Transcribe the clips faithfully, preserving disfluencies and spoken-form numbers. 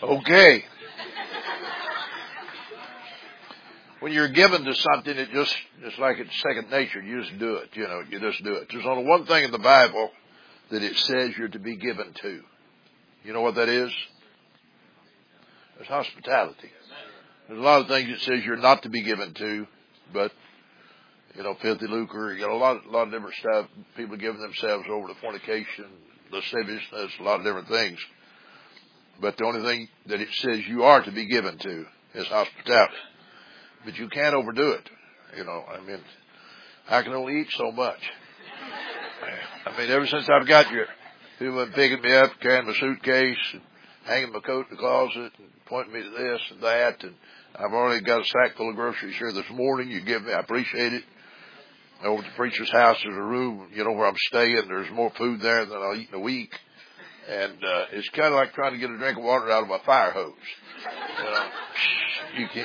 Okay. When you're given to something, it just, it's like it's second nature. You just do it. You know, you just do it. There's only one thing in the Bible that it says you're to be given to. You know what that is? It's hospitality. There's a lot of things it says you're not to be given to, but, you know, filthy lucre, you got a lot, a lot of different stuff. People giving themselves over to fornication, lasciviousness, a lot of different things. But the only thing that it says you are to be given to is hospitality. But you can't overdo it. You know, I mean, I can only eat so much. I mean, ever since I've got here, people have been picking me up, carrying my suitcase, and hanging my coat in the closet, and pointing me to this and that, and I've already got a sack full of groceries here this morning. You give me, I appreciate it. Over at the preacher's house, there's a room, you know, where I'm staying. There's more food there than I'll eat in a week. And, uh, it's kind of like trying to get a drink of water out of my fire hose. You know, you can't.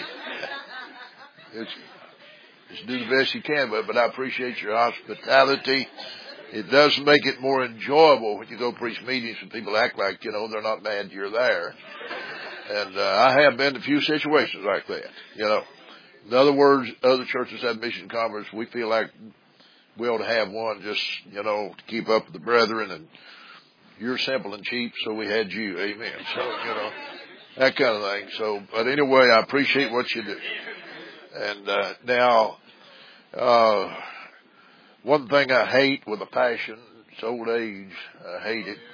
It's, just do the best you can, but, but I appreciate your hospitality. It does make it more enjoyable when you go preach meetings and people act like, you know, they're not mad you're there. And, uh, I have been to a few situations like that, you know. In other words, other churches have mission conference. We feel like we ought to have one just, you know, to keep up with the brethren, and you're simple and cheap, so we had you. Amen. So, you know, that kind of thing. So, but anyway, I appreciate what you do. And, uh, now, uh, one thing I hate with a passion, it's old age. I hate it.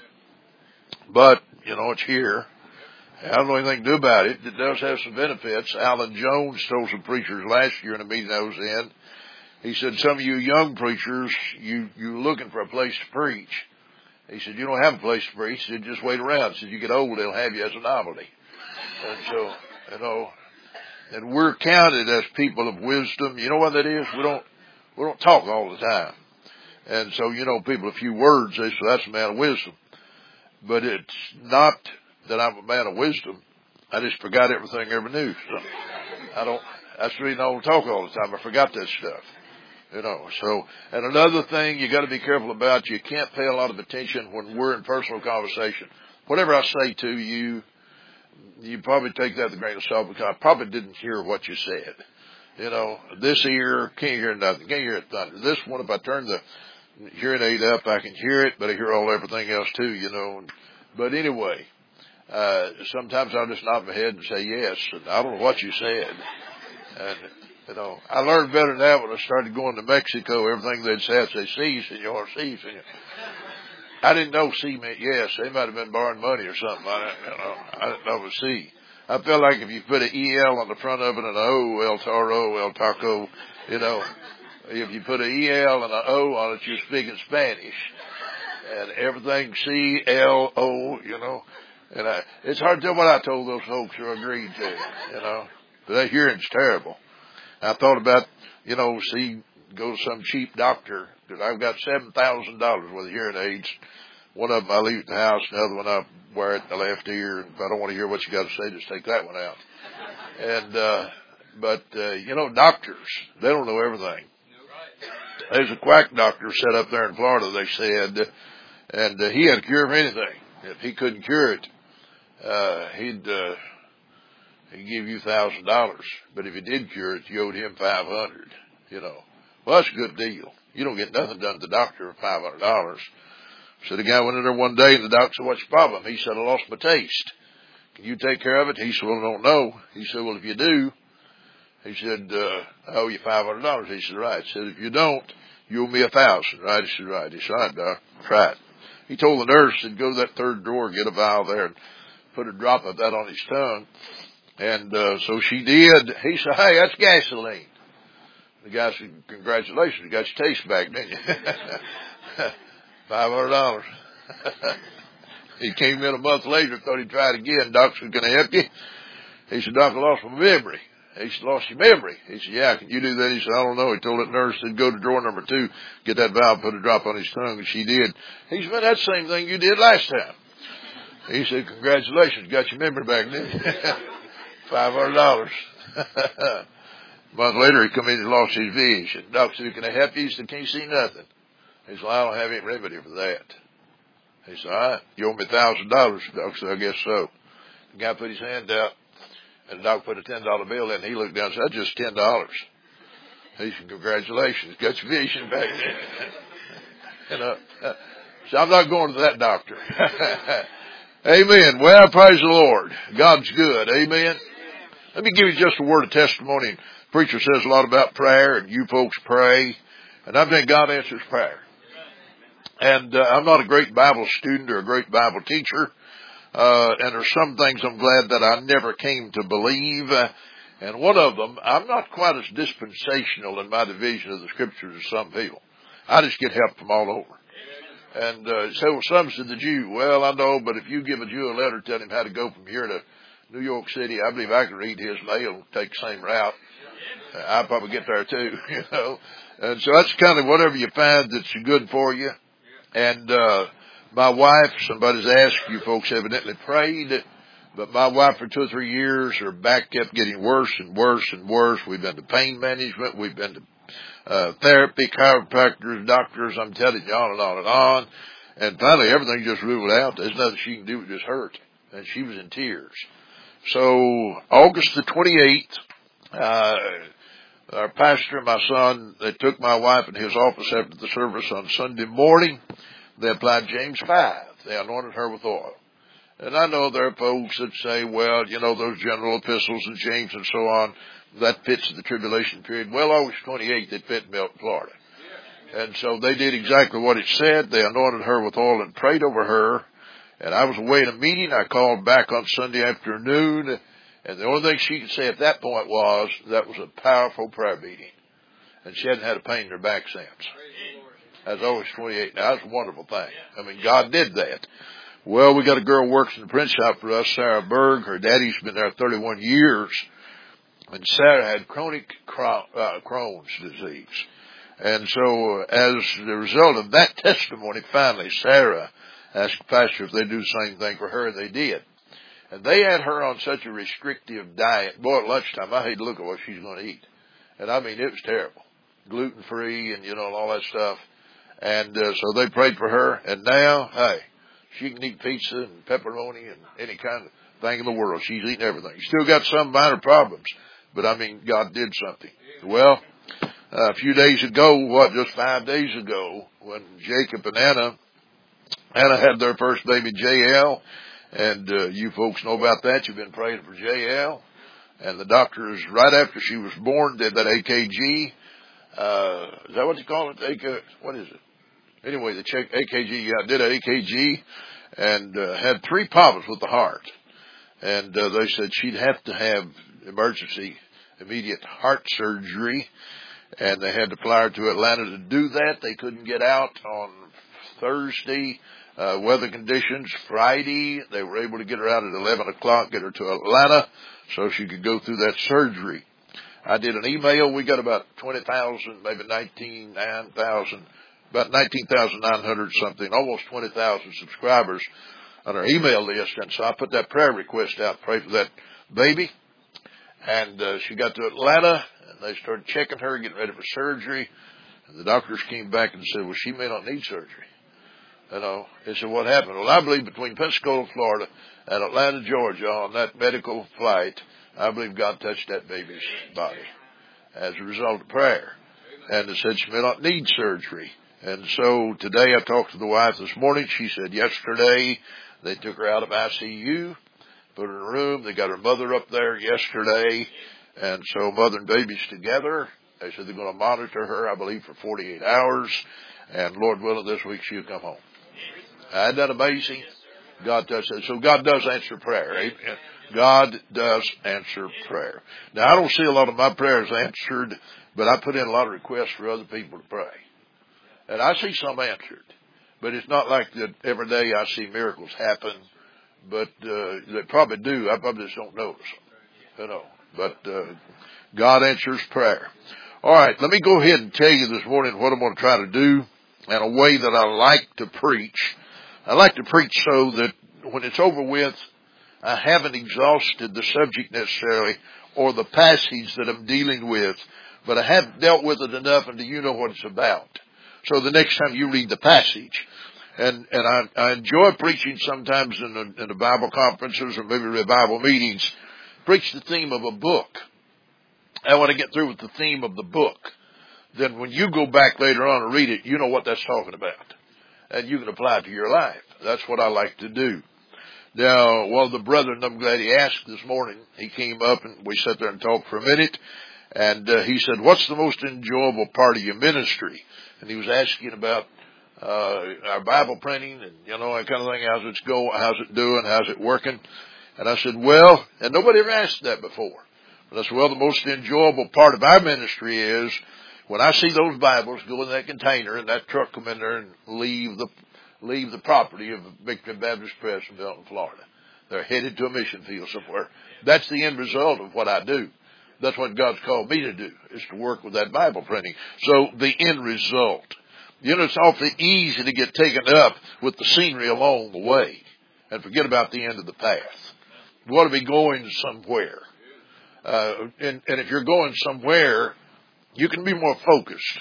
But, you know, it's here. I don't know anything to do about it. It does have some benefits. Alan Jones told some preachers last year in a meeting I was in. He said, some of you young preachers, you, you're looking for a place to preach. He said, you don't have a place to preach. He said, just wait around. He said, you get old, they'll have you as a novelty. And so, you know, and we're counted as people of wisdom. You know what that is? We don't, we don't talk all the time. And so, you know, people, a few words, they say, that's a man of wisdom. But it's not that I'm a man of wisdom. I just forgot everything I ever knew. So I don't, that's the reason I don't talk all the time. I forgot that stuff. You know, so, and another thing you got to be careful about, you can't pay a lot of attention when we're in personal conversation. Whatever I say to you, you probably take that with a grain of salt because I probably didn't hear what you said. You know, this ear can't hear nothing, can't hear it thunder. This one, if I turn the hearing aid up, I can hear it, but I hear all everything else too, you know. But anyway, uh, sometimes I'll just nod my head and say yes, and I don't know what you said. And, you know, I learned better than that when I started going to Mexico. Everything they'd say, I'd say, si, senor, si, senor. I didn't know si meant yes. They might have been borrowing money or something. I, you know, I didn't know it was si. I felt like if you put an E L on the front of it and an O, El Toro, El Taco, you know, if you put an E L and an O on it, you're speaking Spanish. And everything C, L, O, you know. And I, it's hard to tell what I told those folks who agreed to, you know. But that hearing's terrible. I thought about, you know, see, go to some cheap doctor, because I've got seven thousand dollars worth of hearing aids. One of them I leave at the house, the other one I wear it in the left ear. And if I don't want to hear what you got to say, just take that one out. And, uh, but, uh, you know, doctors, they don't know everything. There's a quack doctor set up there in Florida, they said, and uh, he had a cure for anything. If he couldn't cure it, uh, he'd, uh, he'd give you a thousand dollars. But if he did cure it, you owed him five hundred, you know. Well, that's a good deal. You don't get nothing done to the doctor for five hundred dollars. So the guy went in there one day and the doctor said, what's your problem? He said, I lost my taste. Can you take care of it? He said, well, I don't know. He said, well, if you do, he said, uh, I owe you five hundred dollars. He said, right. He said, if you don't, you owe me a thousand, right? He said, right. He said, all right, doc, try it. He told the nurse to go to that third drawer, get a vial there, and put a drop of that on his tongue. And, uh, so she did. He said, hey, that's gasoline. The guy said, congratulations, you got your taste back, didn't you? five hundred dollars. He came in a month later, thought he'd try it again. Doc said, can I help you? He said, Doc, I lost my memory. He said, lost your memory? He said, yeah, can you do that? He said, I don't know. He told that nurse to go to drawer number two, get that valve, put a drop on his tongue, and she did. He said, man, that's the same thing you did last time. He said, congratulations, got your memory back, didn't you? five hundred dollars. A month later, he come in and lost his vision. Doc said, can I help you? He said, can't you see nothing? He said, well, I don't have any remedy for that. He said, all right, you owe me a thousand dollars. Doc said, I guess so. The guy put his hand out, and the doctor put a ten dollar bill in, and he looked down and said, that's just ten dollars. He said, congratulations, got your vision back there. You know, uh, so I'm not going to that doctor. Amen. Well, praise the Lord. God's good. Amen. Let me give you just a word of testimony. The preacher says a lot about prayer, and you folks pray, and I think God answers prayer. And uh, I'm not a great Bible student or a great Bible teacher, uh, and there's some things I'm glad that I never came to believe. Uh, and one of them, I'm not quite as dispensational in my division of the Scriptures as some people. I just get help from all over. And uh, so some said the Jew, well, I know, but if you give a Jew a letter telling him how to go from here to New York City, I believe I can read his mail and take the same route. Uh, I'll probably get there too, you know. And so that's kind of whatever you find that's good for you. And uh my wife, somebody's asked, you folks evidently prayed, but my wife for two or three years, her back kept getting worse and worse and worse. We've been to pain management. We've been to uh therapy, chiropractors, doctors. I'm telling you, on and on and on. And finally, everything just ruled out. There's nothing she can do. It just hurt. And she was in tears. So August the twenty-eighth, uh our pastor and my son, they took my wife in his office after the service on Sunday morning. They applied James five. They anointed her with oil. And I know there are folks that say, well, you know, those general epistles and James and so on, that fits the tribulation period. Well, August twenty-eighth, it fit Milton, Florida. And so they did exactly what it said. They anointed her with oil and prayed over her. And I was away in a meeting. I called back on Sunday afternoon. And the only thing she could say at that point was, that was a powerful prayer meeting. And she hadn't had a pain in her back since. That's August twenty-eighth. Now, that's a wonderful thing. I mean, God did that. Well, we got a girl who works in the print shop for us, Sarah Berg. Her daddy's been there thirty-one years. And Sarah had chronic uh, Crohn's disease. And so, as the result of that testimony, finally, Sarah asked the pastor if they'd do the same thing for her, and they did. And they had her on such a restrictive diet. Boy, at lunchtime, I hate to look at what she's going to eat. And I mean, it was terrible. Gluten-free and, you know, and all that stuff. And uh, so they prayed for her. And now, hey, she can eat pizza and pepperoni and any kind of thing in the world. She's eating everything. Still got some minor problems. But, I mean, God did something. Well, uh, a few days ago, what, just five days ago, when Jacob and Anna, Anna had their first baby, J L, and uh, you folks know about that. You've been praying for J L. And the doctors, right after she was born, did that A K G. Uh, is that what you call it? A K, what is it? Anyway, the check, A K G, yeah, did an A K G and uh, had three problems with the heart. And uh, they said she'd have to have emergency, immediate heart surgery. And they had to fly her to Atlanta to do that. They couldn't get out on Thursday. Uh, weather conditions. Friday, they were able to get her out at eleven o'clock, get her to Atlanta so she could go through that surgery. I did an email. We got about twenty thousand, maybe nineteen thousand, about nineteen thousand nine hundred something, almost twenty thousand subscribers on our email list. And so I put that prayer request out, pray for that baby. And uh, she got to Atlanta, and they started checking her, getting ready for surgery. And the doctors came back and said, well, she may not need surgery. You know, they said, what happened? Well, I believe between Pensacola, Florida, and Atlanta, Georgia, on that medical flight, I believe God touched that baby's body as a result of prayer. And they said she may not need surgery. And so today I talked to the wife this morning. She said yesterday they took her out of I C U, put her in a room. They got her mother up there yesterday. And so mother and baby's together. They said they're going to monitor her, I believe, for forty-eight hours. And Lord willing, this week she'll come home. Isn't that amazing? God does that. So God does answer prayer. Amen. God does answer prayer. Now, I don't see a lot of my prayers answered, but I put in a lot of requests for other people to pray. And I see some answered. But it's not like that every day I see miracles happen. But uh, they probably do. I probably just don't notice them. You know. But uh, God answers prayer. All right, let me go ahead and tell you this morning what I'm going to try to do in a way that I like to preach. I like to preach so that when it's over with, I haven't exhausted the subject necessarily or the passage that I'm dealing with, but I have dealt with it enough until you know what it's about. So the next time you read the passage, And, and I, I enjoy preaching sometimes in the, in the Bible conferences or maybe revival meetings, preach the theme of a book. I want to get through with the theme of the book. Then when you go back later on and read it, you know what that's talking about. And you can apply it to your life. That's what I like to do. Now, one of the brethren, I'm glad he asked this morning, he came up and we sat there and talked for a minute. And uh, he said, what's the most enjoyable part of your ministry? And he was asking about uh our Bible printing and, you know, that kind of thing. How's it go? How's it doing? How's it working? And I said, well, and nobody ever asked that before. But I said, well, the most enjoyable part of our ministry is when I see those Bibles go in that container and that truck come in there and leave the leave the property of Victory Baptist Press in Belton, Florida. They're headed to a mission field somewhere. That's the end result of what I do. That's what God's called me to do, is to work with that Bible printing. So the end result. You know, it's awfully easy to get taken up with the scenery along the way and forget about the end of the path. We ought to be going somewhere. Uh, and, and if you're going somewhere, you can be more focused.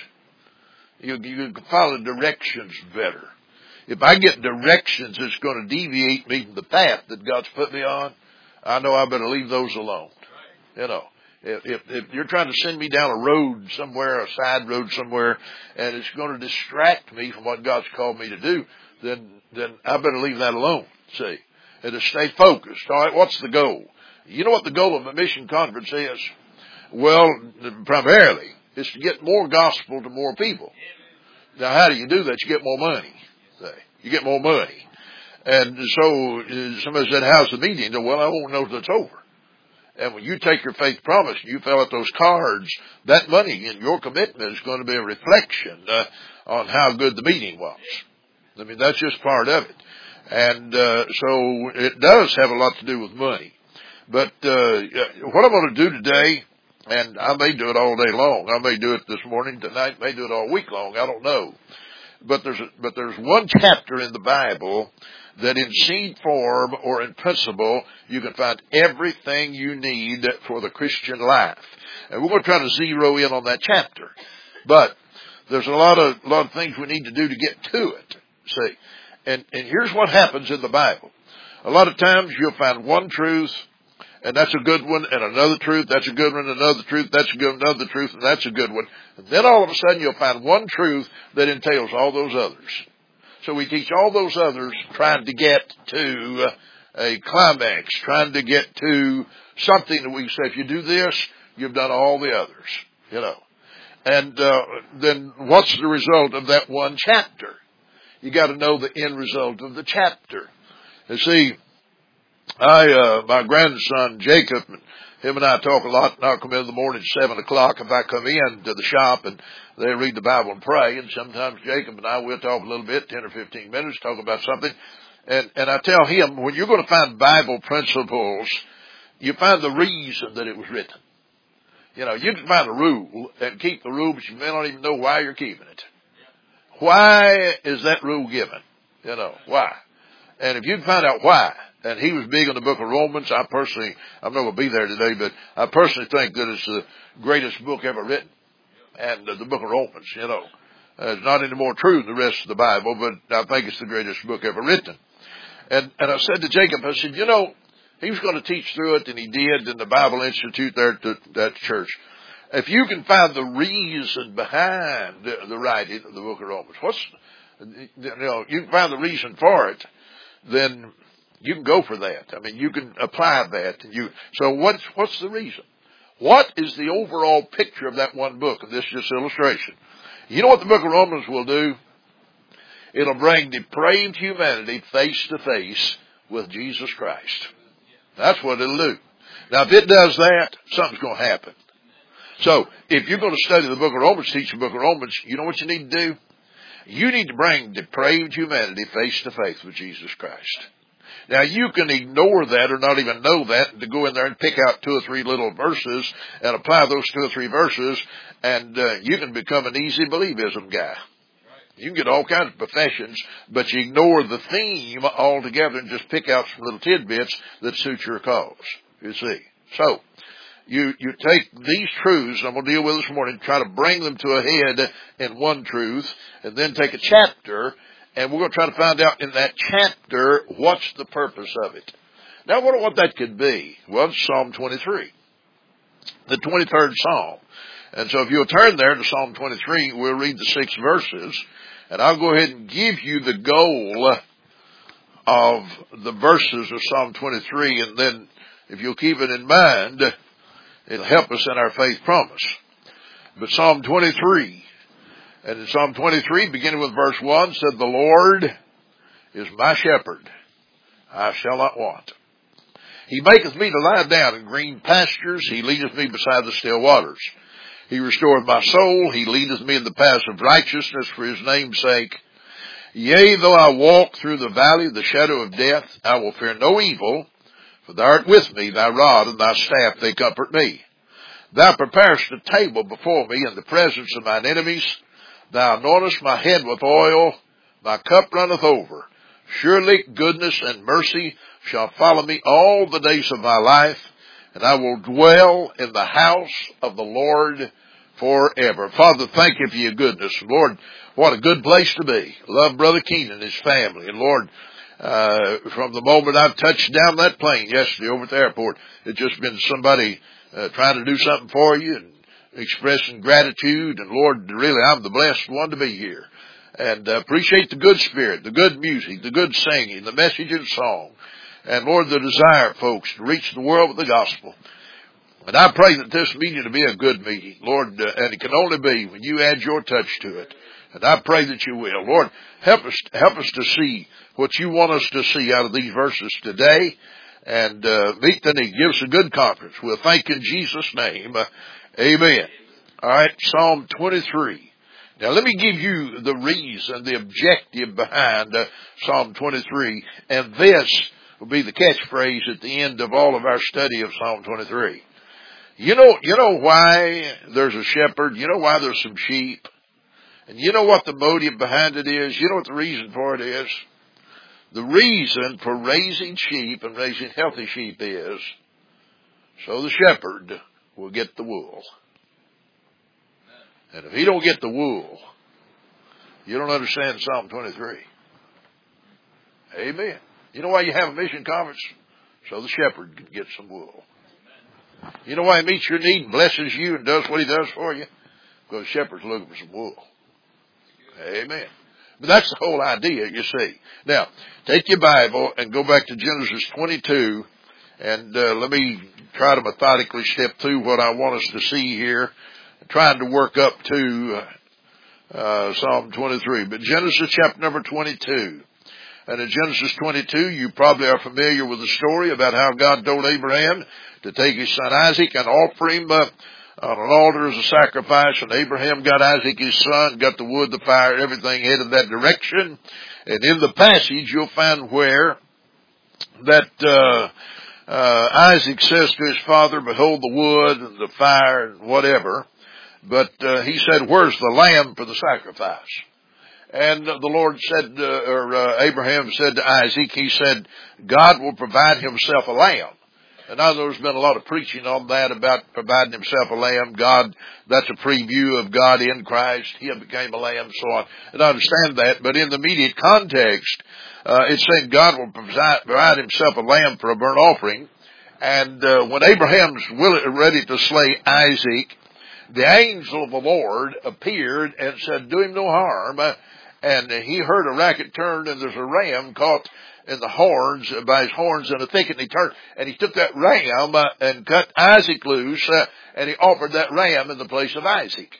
You, you can follow directions better. If I get directions that's going to deviate me from the path that God's put me on, I know I better leave those alone. You know. If, if, if you're trying to send me down a road somewhere, a side road somewhere, and it's going to distract me from what God's called me to do, then, then I better leave that alone, see, and to stay focused. All right, what's the goal? You know what the goal of a mission conference is? Well, primarily, is to get more gospel to more people. Now, how do you do that? You get more money. See, you get more money. And so, somebody said, how's the meeting? Well, I won't know till it's over. And when you take your faith promise and you fill out those cards, that money in your commitment is going to be a reflection uh, on how good the meeting was. I mean, that's just part of it. And uh, so it does have a lot to do with money. But uh, what I'm going to do today, and I may do it all day long. I may do it this morning, tonight, may do it all week long. I don't know. But there's a, but there's one chapter in the Bible that in seed form or in principle, you can find everything you need for the Christian life. And we're going to try to zero in on that chapter. But there's a lot of, a lot of things we need to do to get to it. See? And, and here's what happens in the Bible. A lot of times you'll find one truth, and that's a good one, and another truth, that's a good one, another truth, that's a good one, another truth, and that's a good one. And then all of a sudden you'll find one truth that entails all those others. So we teach all those others trying to get to a climax, trying to get to something that we say, if you do this, you've done all the others, you know. And uh, then what's the result of that one chapter? You got to know the end result of the chapter. You see, I, uh, my grandson Jacob, him and I talk a lot, and I'll come in in the morning at seven o'clock if I come in to the shop and they read the Bible and pray, and sometimes Jacob and I will talk a little bit, ten or fifteen minutes, talk about something. And, and I tell him, when you're going to find Bible principles, you find the reason that it was written. You know, you can find a rule and keep the rule, but you may not even know why you're keeping it. Why is that rule given? You know, why? And if you can find out why, and he was big on the book of Romans, I personally, I'm not going to be there today, but I personally think that it's the greatest book ever written. And uh, the book of Romans, you know, uh, it's not any more true than the rest of the Bible, but I think it's the greatest book ever written. And, and I said to Jacob, I said, you know, he was going to teach through it, and he did in the Bible Institute there at the, that church. If you can find the reason behind the, the writing of the book of Romans, what's, you know, you can find the reason for it, then you can go for that. I mean, you can apply that. And you, so what's, what's the reason? What is the overall picture of that one book, of this just illustration? You know what the book of Romans will do? It'll bring depraved humanity face to face with Jesus Christ. That's what it'll do. Now, if it does that, something's going to happen. So, if you're going to study the book of Romans, teach the book of Romans, you know what you need to do? You need to bring depraved humanity face to face with Jesus Christ. Now, you can ignore that or not even know that and to go in there and pick out two or three little verses and apply those two or three verses, and uh, you can become an easy believism guy. You can get all kinds of professions, but you ignore the theme altogether and just pick out some little tidbits that suit your cause, you see. So, you, you take these truths I'm going to deal with this morning, try to bring them to a head in one truth, and then take a chapter And we're going to try to find out in that chapter what's the purpose of it. Now, I wonder what that could be. Well, it's Psalm twenty-three, the twenty-third Psalm. And so if you'll turn there to Psalm twenty-three, we'll read the six verses. And I'll go ahead and give you the goal of the verses of Psalm twenty-three. And then if you'll keep it in mind, it'll help us in our faith promise. But Psalm twenty-three, and in Psalm twenty-three, beginning with verse one, said, "The Lord is my shepherd, I shall not want. He maketh me to lie down in green pastures. He leadeth me beside the still waters. He restoreth my soul. He leadeth me in the paths of righteousness for his name's sake. Yea, though I walk through the valley of the shadow of death, I will fear no evil, for thou art with me, thy rod and thy staff, they comfort me. Thou preparest a table before me in the presence of mine enemies. Thou anointest my head with oil, my cup runneth over. Surely goodness and mercy shall follow me all the days of my life, and I will dwell in the house of the Lord forever." Father, thank you for your goodness. Lord, what a good place to be. Love Brother Keenan and his family. And Lord, uh, from the moment I've touched down that plane yesterday over at the airport, it's just been somebody uh, trying to do something for you and expressing gratitude. And Lord, really, I'm the blessed one to be here. And uh, appreciate the good spirit, the good music, the good singing, the message and song. And Lord, the desire, folks, to reach the world with the gospel. And I pray that this meeting will be a good meeting, Lord, uh, and it can only be when you add your touch to it. And I pray that you will. Lord, help us, help us to see what you want us to see out of these verses today, and uh, meet the need. Give us a good conference. We'll thank you in Jesus' name. Uh, amen. All right, Psalm twenty-three. Now, let me give you the reason, the objective behind uh, Psalm twenty-three, and this will be the catchphrase at the end of all of our study of Psalm twenty-three. You know, you know why there's a shepherd? You know why there's some sheep? And you know what the motive behind it is? You know what the reason for it is? The reason for raising sheep and raising healthy sheep is so the shepherd will get the wool. And if he don't get the wool, you don't understand Psalm twenty-three. Amen. You know why you have a mission conference? So the shepherd can get some wool. You know why he meets your need and blesses you and does what he does for you? Because the shepherd's looking for some wool. Amen. But that's the whole idea, you see. Now, take your Bible and go back to Genesis twenty-two, and uh, let me try to methodically step through what I want us to see here, trying to work up to uh, Psalm twenty-three. But Genesis chapter number twenty-two. And in Genesis twenty-two, you probably are familiar with the story about how God told Abraham to take his son Isaac and offer him uh, on an altar as a sacrifice. And Abraham got Isaac, his son, got the wood, the fire, everything headed that direction. And in the passage, you'll find where that uh, uh Isaac says to his father, "Behold the wood and the fire and whatever." But uh, he said, "Where's the lamb for the sacrifice?" And the Lord said, uh, or uh, Abraham said to Isaac, he said, "God will provide himself a lamb." And I know there's been a lot of preaching on that about providing himself a lamb. God, that's a preview of God in Christ. He became a lamb, so on. And I understand that, but in the immediate context, uh, it's saying God will provide, provide himself a lamb for a burnt offering. And uh, when Abraham's willing, ready to slay Isaac, the angel of the Lord appeared and said, "Do him no harm." And he heard a racket turn, and there's a ram caught in the horns, by his horns in a thicket, and he turned, and he took that ram uh, and cut Isaac loose, uh, and he offered that ram in the place of Isaac.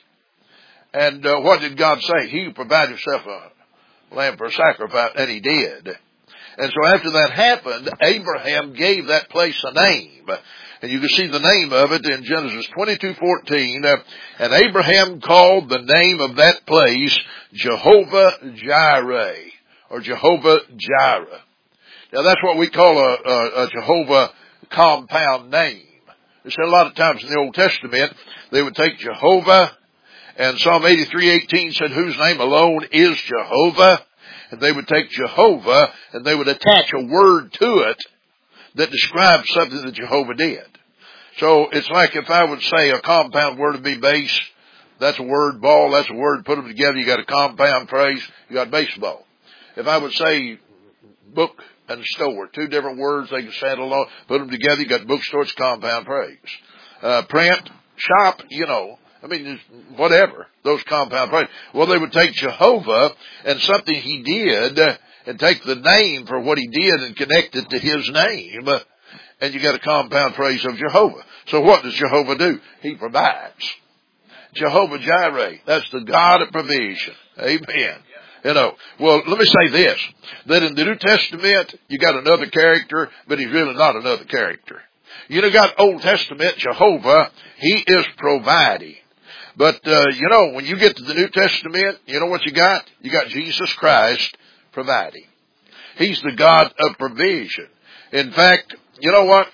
And uh, what did God say? He provided himself a lamb for a sacrifice, and he did. And so after that happened, Abraham gave that place a name. And you can see the name of it in Genesis twenty-two fourteen. Uh, and Abraham called the name of that place Jehovah Jireh, or Jehovah Jireh. Now that's what we call a, a, a Jehovah compound name. They said a lot of times in the Old Testament, they would take Jehovah, and Psalm eighty-three eighteen said, "Whose name alone is Jehovah?" And they would take Jehovah, and they would attach a word to it that describes something that Jehovah did. So it's like if I would say a compound word would be base. That's a word. Ball, that's a word. Put them together, you got a compound phrase. You got baseball. if I would say book and store, two different words, they can stand alone, put them together, you got bookstore, it's compound praise. Uh, print, shop, you know, I mean, whatever, those compound praise. Well, they would take Jehovah and something he did and take the name for what he did and connect it to his name, and you got a compound praise of Jehovah. So what does Jehovah do? He provides. Jehovah Jireh, that's the God of provision. Amen. You know, well, let me say this, that in the New Testament, you got another character, but he's really not another character. You know, got Old Testament, Jehovah, he is providing. But, uh, you know, when you get to the New Testament, you know what you got? You got Jesus Christ providing. He's the God of provision. In fact, you know what?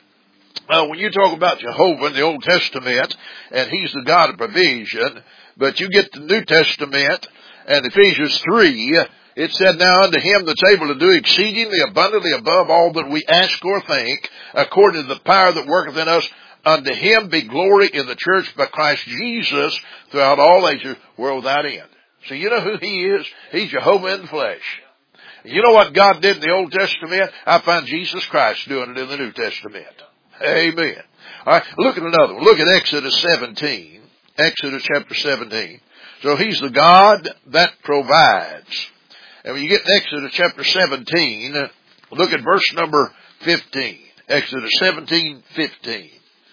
Uh, when you talk about Jehovah in the Old Testament, and he's the God of provision, but you get to the New Testament, and Ephesians three, it said, now unto him that's able to do exceedingly abundantly above all that we ask or think, according to the power that worketh in us, unto him be glory in the church by Christ Jesus throughout all ages, world without end. So you know who he is? He's Jehovah in the flesh. You know what God did in the Old Testament? I find Jesus Christ doing it in the New Testament. Amen. All right, look at another one. Look at Exodus seventeen. Exodus chapter seventeen. So he's the God that provides. And when you get to Exodus chapter seventeen, look at verse number fifteen. Exodus seventeen, fifteen.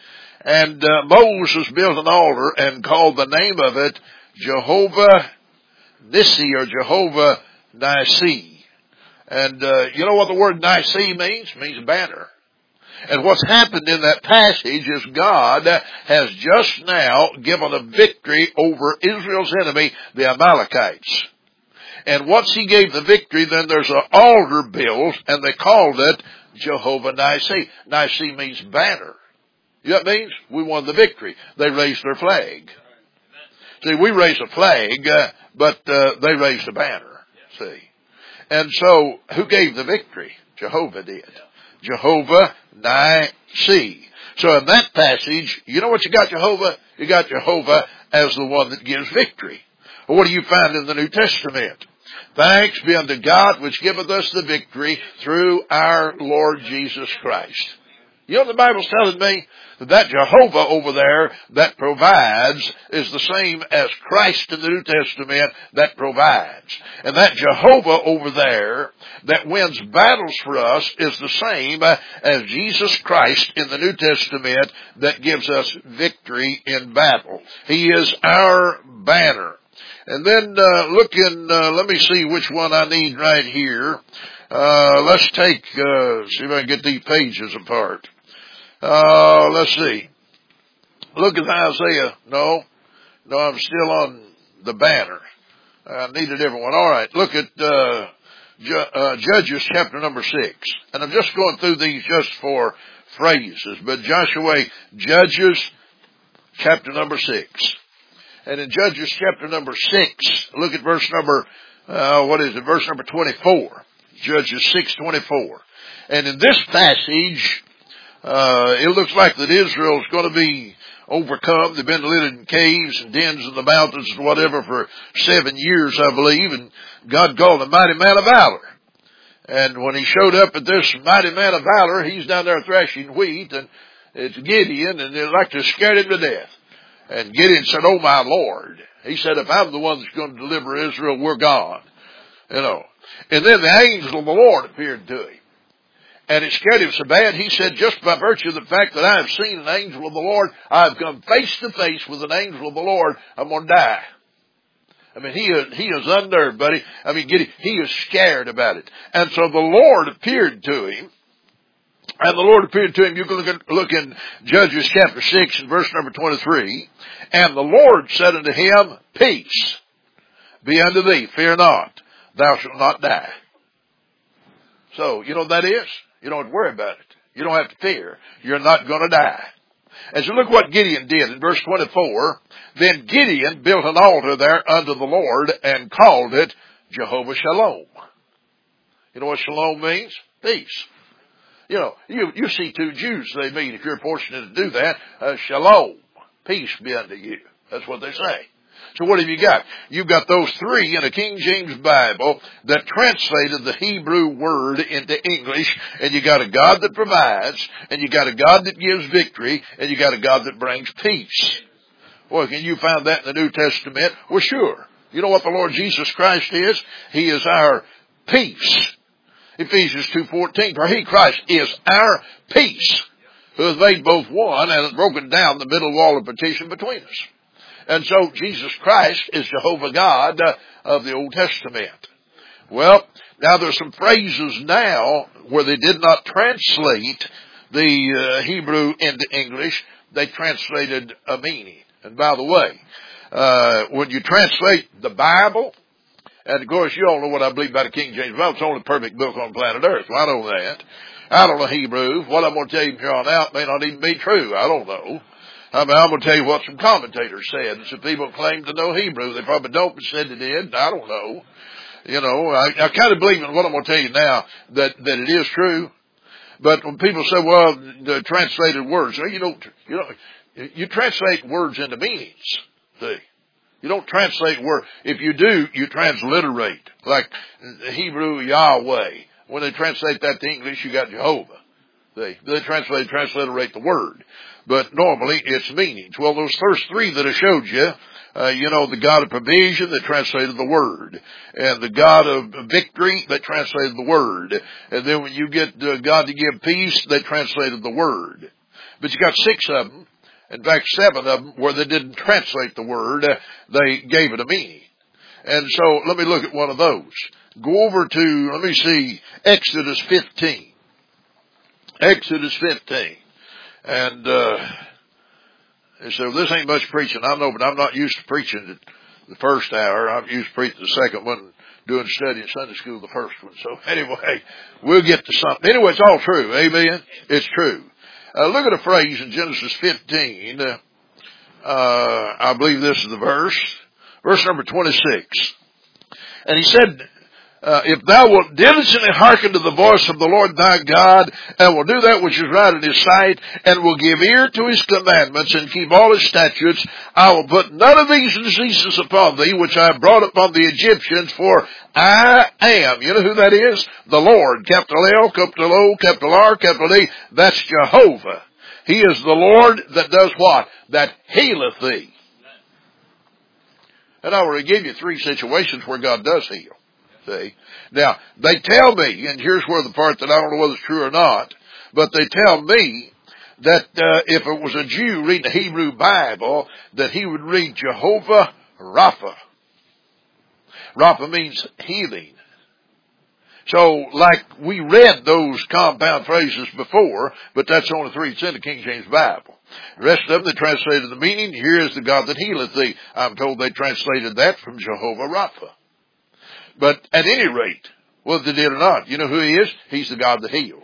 And uh, Moses built an altar and called the name of it Jehovah Nissi, or Jehovah Nissi. And uh, you know what the word Nissi means? It means banner. And what's happened in that passage is God has just now given a victory over Israel's enemy, the Amalekites. And once he gave the victory, then there's an altar built, and they called it Jehovah Nissi. Nissi means banner. You know what that means? We won the victory. They raised their flag. See, we raised a flag, uh, but uh, they raised a banner. See. And so, who gave the victory? Jehovah did. Jehovah Nissi. So in that passage, you know what you got Jehovah? You got Jehovah as the one that gives victory. Well, what do you find in the New Testament? Thanks be unto God which giveth us the victory through our Lord Jesus Christ. You know what the Bible's telling me? That that Jehovah over there that provides is the same as Christ in the New Testament that provides. And that Jehovah over there that wins battles for us is the same as Jesus Christ in the New Testament that gives us victory in battle. He is our banner. And then uh, look in, uh, let me see which one I need right here. Uh, let's take, uh, see if I can get these pages apart. Uh, let's see. Look at Isaiah. No, no, I'm still on the banner. I need a different one. All right. Look at, uh, Ju- uh, Judges chapter number six. And I'm just going through these just for phrases, but Joshua, Judges chapter number six. And in Judges chapter number six, look at verse number, uh, what is it? Verse number twenty-four. Judges six twenty-four. And in this passage, uh, it looks like that Israel's going to be overcome. They've been living in caves and dens in the mountains and whatever for seven years, I believe. And God called a mighty man of valor. And when he showed up at this mighty man of valor, he's down there threshing wheat, and it's Gideon, and they'd like to scare him to death. And Gideon said, "Oh my Lord." He said, "If I'm the one that's going to deliver Israel, we're gone." You know. And then the angel of the Lord appeared to him. And it scared him so bad, he said, just by virtue of the fact that I have seen an angel of the Lord, I've come face to face with an angel of the Lord, I'm going to die. I mean, he is, he is unnerved, buddy. I mean, Gideon, he is scared about it. And so the Lord appeared to him. And the Lord appeared to him. You can look, at, look in Judges chapter six and verse number twenty-three. And the Lord said unto him, "Peace be unto thee, fear not, thou shalt not die." So, you know what that is? You don't have to worry about it. You don't have to fear. You're not going to die. And so look what Gideon did in verse twenty-four. Then Gideon built an altar there unto the Lord and called it Jehovah Shalom. You know what Shalom means? Peace. You know, you, you see two Jews, they meet, if you're fortunate to do that, uh, Shalom, peace be unto you. That's what they say. So what have you got? You've got those three in a King James Bible that translated the Hebrew word into English, and you got a God that provides, and you got a God that gives victory, and you got a God that brings peace. Well, can you find that in the New Testament? Well, sure. You know what the Lord Jesus Christ is? He is our peace. Ephesians two fourteen, for He, Christ, is our peace, who has made both one and has broken down the middle wall of partition between us. And so Jesus Christ is Jehovah God uh, of the Old Testament. Well, now there's some phrases now where they did not translate the uh, Hebrew into English. They translated a meaning. And by the way, uh, when you translate the Bible, and of course you all know what I believe about the King James Bible, it's the only perfect book on planet Earth. Well, I know that. I don't know Hebrew. What I'm going to tell you from here on out may not even be true. I don't know. I mean, I'm going to tell you what some commentators said. And some people claim to know Hebrew. They probably don't, but said they did. I don't know. You know, I, I kind of believe in what I'm going to tell you now, that, that it is true. But when people say, well, the translated words, you don't, you know, you translate words into meanings. See? You don't translate words. If you do, you transliterate. Like Hebrew Yahweh. When they translate that to English, you got Jehovah. They, they translate, transliterate the word. But normally it's meanings. Well, those first three that I showed you, uh, you know, the God of provision that translated the word. And the God of victory that translated the word. And then when you get uh, God to give peace, they translated the word. But you got six of them. In fact, seven of them where they didn't translate the word, uh, they gave it a meaning. And so let me look at one of those. Go over to, let me see, Exodus fifteen. Exodus fifteen. And, uh, so this ain't much preaching. I know, but I'm not used to preaching the first hour. I'm used to preaching the second one, doing study in Sunday school the first one. So anyway, we'll get to something. Anyway, it's all true. Amen. It's true. Uh, look at a phrase in Genesis fifteen. Uh, uh, I believe this is the verse. Verse number twenty-six. And he said, uh, if thou wilt diligently hearken to the voice of the Lord thy God, and will do that which is right in his sight, and will give ear to his commandments, and keep all his statutes, I will put none of these diseases upon thee, which I have brought upon the Egyptians, for I am. You know who that is? The Lord. Capital L, capital O, capital R, capital D. That's Jehovah. He is the Lord that does what? That healeth thee. And I already gave you three situations where God does heal. See? Now, they tell me, and here's where the part that I don't know whether it's true or not, but they tell me that uh, if it was a Jew reading the Hebrew Bible, that he would read Jehovah Rapha. Rapha means healing. So, like we read those compound phrases before, but that's the only three that's in the King James Bible. The rest of them, they translated the meaning, here is the God that healeth thee. I'm told they translated that from Jehovah Rapha. But at any rate, whether they did or not, you know who he is? He's the God that heals.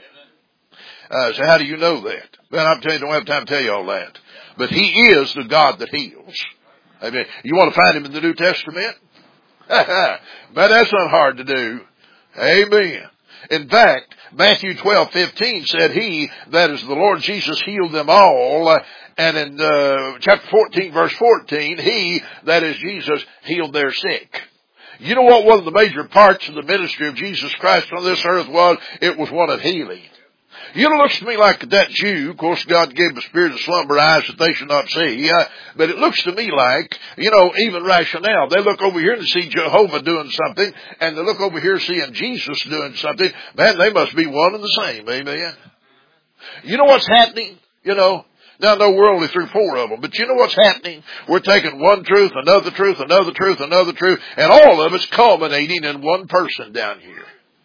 Uh, so how do you know that? Well, I'm telling you, I don't have time to tell you all that. But he is the God that heals. I mean, you want to find him in the New Testament? But that's not hard to do. Amen. In fact, Matthew twelve fifteen said, he, that is the Lord Jesus, healed them all. And in uh, chapter fourteen, verse fourteen, he, that is Jesus, healed their sick. You know what one of the major parts of the ministry of Jesus Christ on this earth was? It was one of healing. You know, it looks to me like that Jew, of course God gave the spirit of slumber eyes that they should not see, uh, but it looks to me like, you know, even rationale. They look over here and see Jehovah doing something, and they look over here seeing Jesus doing something. Man, they must be one and the same, amen? You know what's happening? You know, now I know we're only through four of them, but you know what's happening? We're taking one truth, another truth, another truth, another truth, and all of it's culminating in one person down here.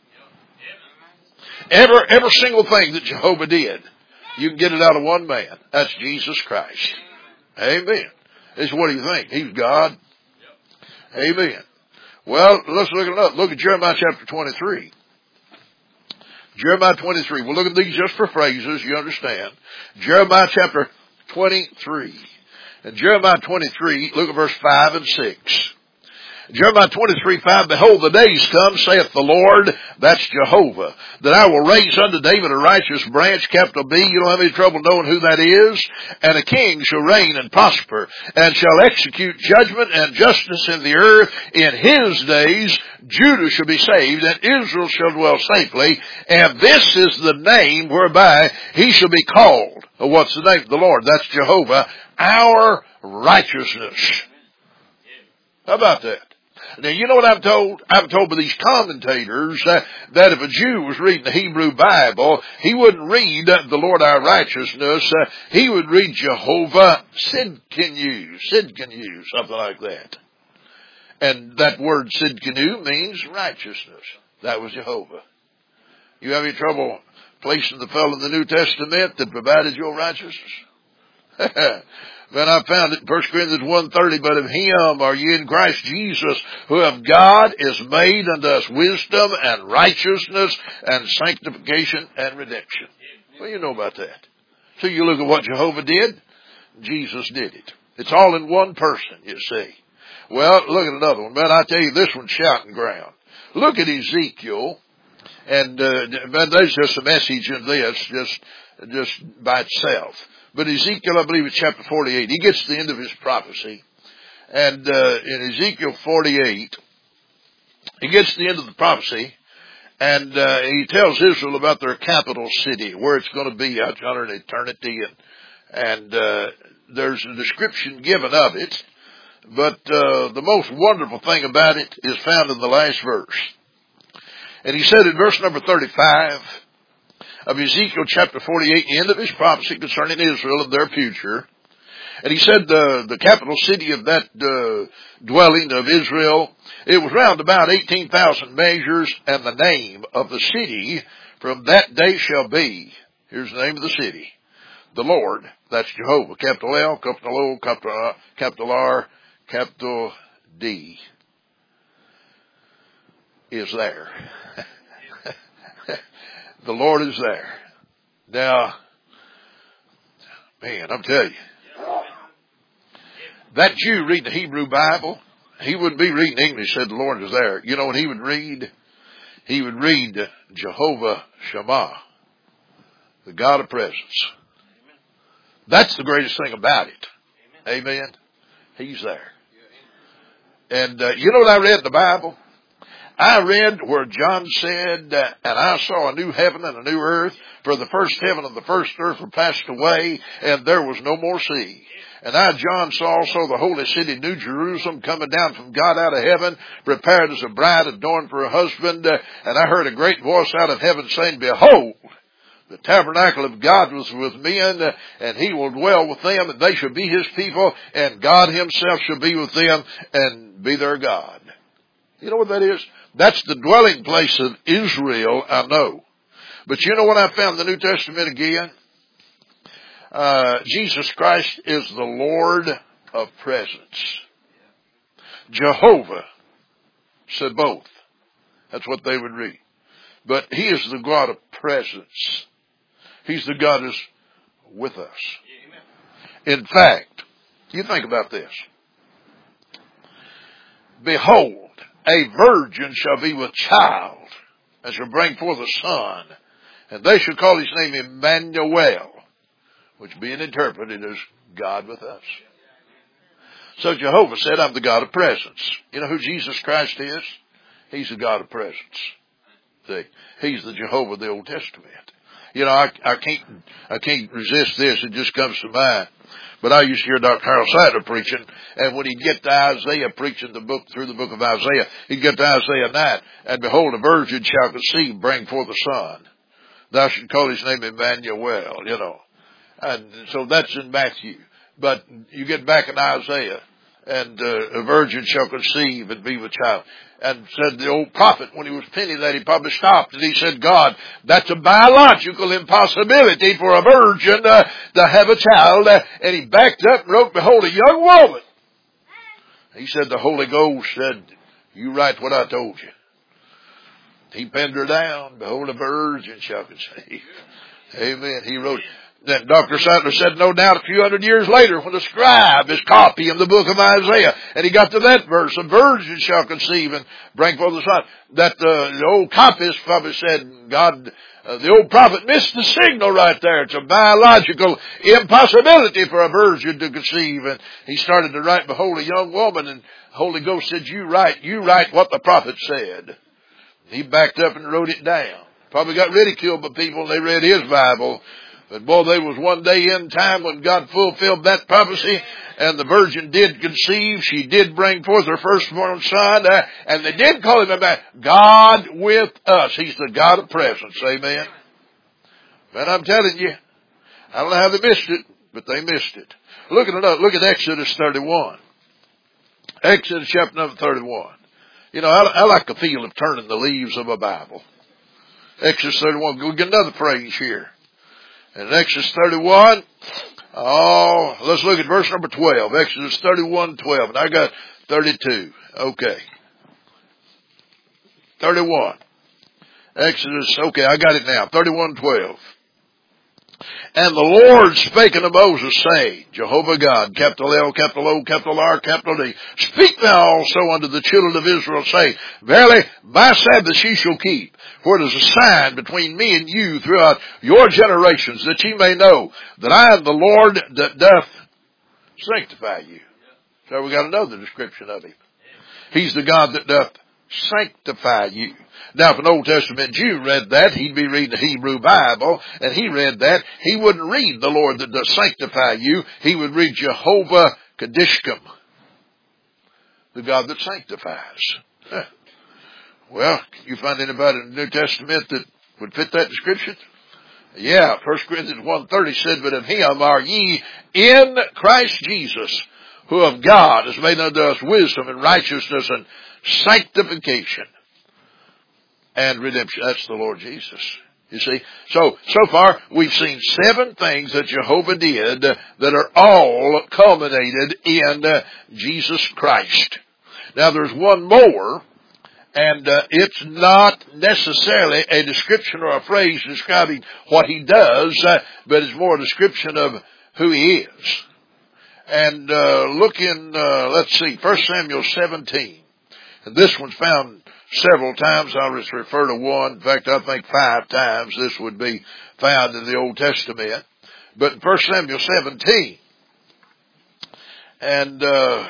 Every, every single thing that Jehovah did, you can get it out of one man. That's Jesus Christ. Amen. This is what do you think? He's God. Amen. Well, let's look at another. Look at Jeremiah chapter twenty-three. Jeremiah twenty-three. We'll look at these just for phrases, you understand. Jeremiah chapter twenty-three. And Jeremiah twenty-three, look at verse five and six. Jeremiah twenty-three five, behold, the days come, saith the Lord, that's Jehovah, that I will raise unto David a righteous branch, capital B, you don't have any trouble knowing who that is, and a king shall reign and prosper, and shall execute judgment and justice in the earth. In his days, Judah shall be saved, and Israel shall dwell safely, and this is the name whereby he shall be called. What's the name of the Lord? That's Jehovah, our righteousness. How about that? Now, you know what I'm told? I'm told by these commentators uh, that if a Jew was reading the Hebrew Bible, he wouldn't read uh, the Lord our righteousness. Uh, he would read Jehovah Sidkenu, Sidkenu, something like that. And that word Sidkenu means righteousness. That was Jehovah. You have any trouble placing the fellow in the New Testament that provided your righteousness? Then I found it in First Corinthians one thirty, but of him are ye in Christ Jesus, who of God is made unto us wisdom and righteousness and sanctification and redemption. Well, you know about that. So you look at what Jehovah did, Jesus did it. It's all in one person, you see. Well, look at another one. Man, I tell you, this one's shouting ground. Look at Ezekiel, and uh, man, there's just a message in this, just, just by itself. But Ezekiel, I believe it's chapter forty-eight. He gets to the end of his prophecy. And uh, in Ezekiel forty-eight, he gets to the end of the prophecy, and uh, he tells Israel about their capital city, where it's going to be out yonder in eternity. And, and uh, there's a description given of it. But uh, the most wonderful thing about it is found in the last verse. And he said in verse number thirty-five of Ezekiel chapter forty-eight, the end of his prophecy concerning Israel and their future. And he said the, the capital city of that uh, dwelling of Israel, it was round about eighteen thousand measures, and the name of the city from that day shall be, here's the name of the city, the Lord, that's Jehovah, capital L, capital O, capital R, capital R, capital D, is there. The Lord is there. Now, man, I'm telling you, that Jew reading the Hebrew Bible, he wouldn't be reading English, said the Lord is there. You know what he would read? He would read Jehovah Shammah, the God of presence. That's the greatest thing about it. Amen. He's there. And uh, you know what I read in the Bible? I read where John said, uh, and I saw a new heaven and a new earth, for the first heaven and the first earth were passed away, and there was no more sea. And I, John, saw also the holy city, New Jerusalem, coming down from God out of heaven, prepared as a bride adorned for her husband. Uh, and I heard a great voice out of heaven saying, behold, the tabernacle of God was with men, uh, and he will dwell with them, and they shall be his people, and God himself shall be with them, and be their God. You know what that is? That's the dwelling place of Israel, I know. But you know what I found in the New Testament again? Uh, Jesus Christ is the Lord of presence. Jehovah said both. That's what they would read. But he is the God of presence. He's the God who's with us. In fact, you think about this. Behold, a virgin shall be with child, and shall bring forth a son, and they shall call his name Emmanuel, which being interpreted as God with us. So Jehovah said, I'm the God of presence. You know who Jesus Christ is? He's the God of presence. See, he's the Jehovah of the Old Testament. You know, I, I can't, I can't resist this. It just comes to mind. But I used to hear Doctor Harold Sadler preaching, and when he'd get to Isaiah, preaching the book, through the book of Isaiah, he'd get to Isaiah nine, and behold, a virgin shall conceive, bring forth a son. Thou shalt call his name Emmanuel, you know. And so that's in Matthew. But you get back in Isaiah, and uh, a virgin shall conceive and be with child. And said the old prophet, when he was penning that, he probably stopped, and he said, God, that's a biological impossibility for a virgin uh, to have a child. Uh, and he backed up and wrote, behold, a young woman. He said, the Holy Ghost said, you write what I told you. He penned her down, behold, a virgin shall conceive. Amen. He wrote, Then Doctor Sattler said, no doubt a few hundred years later when the scribe is copying the book of Isaiah, and he got to that verse, a virgin shall conceive and bring forth a son, that uh, the old copyist probably said, God, uh, the old prophet missed the signal right there. It's a biological impossibility for a virgin to conceive. And he started to write, behold, a young woman, and the Holy Ghost said, you write, you write what the prophet said. He backed up and wrote it down. Probably got ridiculed by people when they read his Bible. But boy, there was one day in time when God fulfilled that prophecy, and the virgin did conceive. She did bring forth her firstborn son, uh, and they did call him about God with us. He's the God of presence. Amen. But I'm telling you, I don't know how they missed it, but they missed it. Look at it. Look at Exodus thirty-one. Exodus chapter number thirty-one. You know, I, I like the feel of turning the leaves of a Bible. Exodus thirty-one. We'll get another phrase here. In Exodus thirty-one, oh, let's look at verse number twelve. Exodus thirty-one, twelve. And I got thirty-two. Okay. thirty-one. Exodus, okay, I got it now. thirty-one, twelve. And the Lord spake unto Moses, saying, Jehovah God, capital L, capital O, capital R, capital D, speak thou also unto the children of Israel, saying, verily, my Sabbath ye shall keep, for it is a sign between me and you throughout your generations, that ye may know that I am the Lord that doth sanctify you. So we got another description of him. He's the God that doth sanctify you. Now, if an Old Testament Jew read that, he'd be reading the Hebrew Bible, and he read that, he wouldn't read the Lord that does sanctify you. He would read Jehovah Kadishkim, the God that sanctifies. Huh. Well, can you find anybody in the New Testament that would fit that description? Yeah, First Corinthians one thirty said, but of him are ye in Christ Jesus, who of God has made unto us wisdom and righteousness and sanctification and redemption. That's the Lord Jesus. You see? So, so far, we've seen seven things that Jehovah did that are all culminated in uh, Jesus Christ. Now, there's one more, and uh, it's not necessarily a description or a phrase describing what he does, uh, but it's more a description of who he is. And uh, look in, uh, let's see, First Samuel seventeen. And this one's found several times. I'll just refer to one. In fact, I think five times this would be found in the Old Testament. But in First Samuel seventeen, and uh,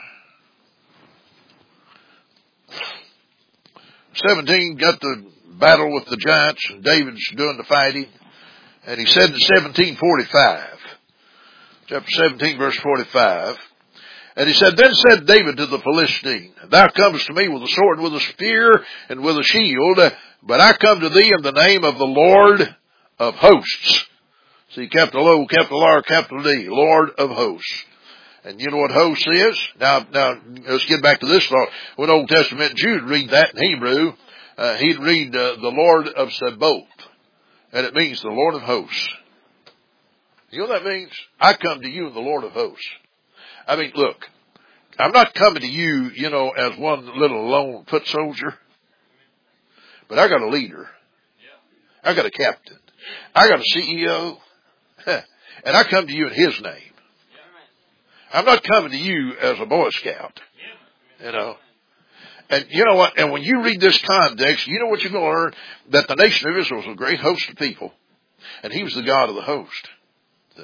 seventeen got the battle with the giants, and David's doing the fighting. And he said in seventeen forty-five, chapter seventeen, verse forty-five, and he said, then said David to the Philistine, thou comest to me with a sword and with a spear and with a shield, but I come to thee in the name of the Lord of hosts. See, capital O, capital R, capital D, Lord of hosts. And you know what hosts is? Now, now, let's get back to this thought. When Old Testament Jew would read that in Hebrew, uh, he'd read uh, the Lord of Sabaoth. And it means the Lord of hosts. You know what that means? I come to you in the Lord of hosts. I mean, look, I'm not coming to you, you know, as one little lone foot soldier, but I got a leader. I got a captain. I got a C E O, and I come to you in his name. I'm not coming to you as a Boy Scout, you know. And you know what? And when you read this context, you know what you're going to learn? That the nation of Israel was a great host of people, and he was the God of the host. See?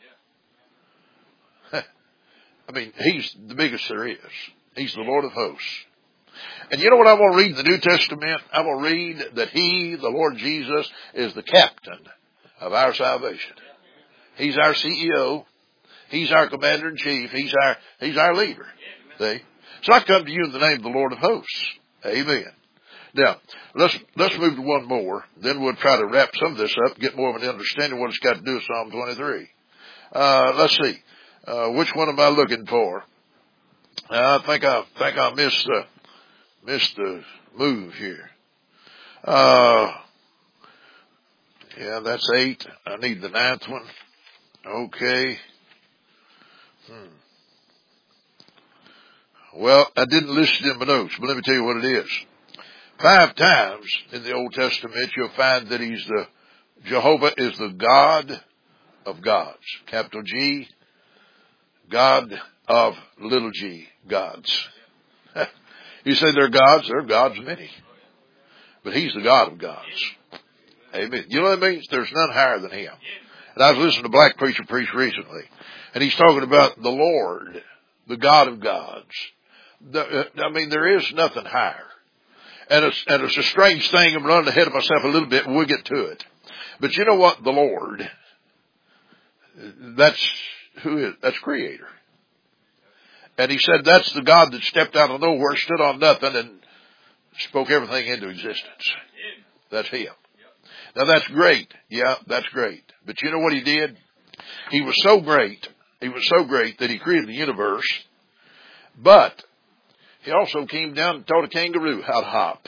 I mean, he's the biggest there is. He's the Lord of hosts. And you know what I'm going to read in the New Testament? I'm going to read that he, the Lord Jesus, is the captain of our salvation. He's our C E O. He's our commander-in-chief. He's our, he's our leader. See? So I come to you in the name of the Lord of hosts. Amen. Now, let's, let's move to one more. Then we'll try to wrap some of this up, get more of an understanding of what it's got to do with Psalm twenty-three. Uh, let's see. Uh, which one am I looking for? Uh, I think I think I missed the missed the move here. Uh, yeah, that's eight. I need the ninth one. Okay. Hmm. Well, I didn't list it in my notes, but let me tell you what it is. Five times in the Old Testament, you'll find that he's the Jehovah is the God of gods. Capital G, God of little g, gods. You say they're gods, they're gods many. But He's the God of gods. Amen. You know what that means? There's none higher than Him. And I was listening to a black preacher preach recently, and he's talking about the Lord, the God of gods. The, I mean, there is nothing higher. And it's, and it's a strange thing. I'm running ahead of myself a little bit, and we'll get to it. But you know what? The Lord, that's who is, that's Creator. And He said that's the God that stepped out of nowhere, stood on nothing, and spoke everything into existence. That's Him. Now that's great. Yeah, that's great. But you know what He did? He was so great. He was so great that He created the universe. But He also came down and taught a kangaroo how to hop.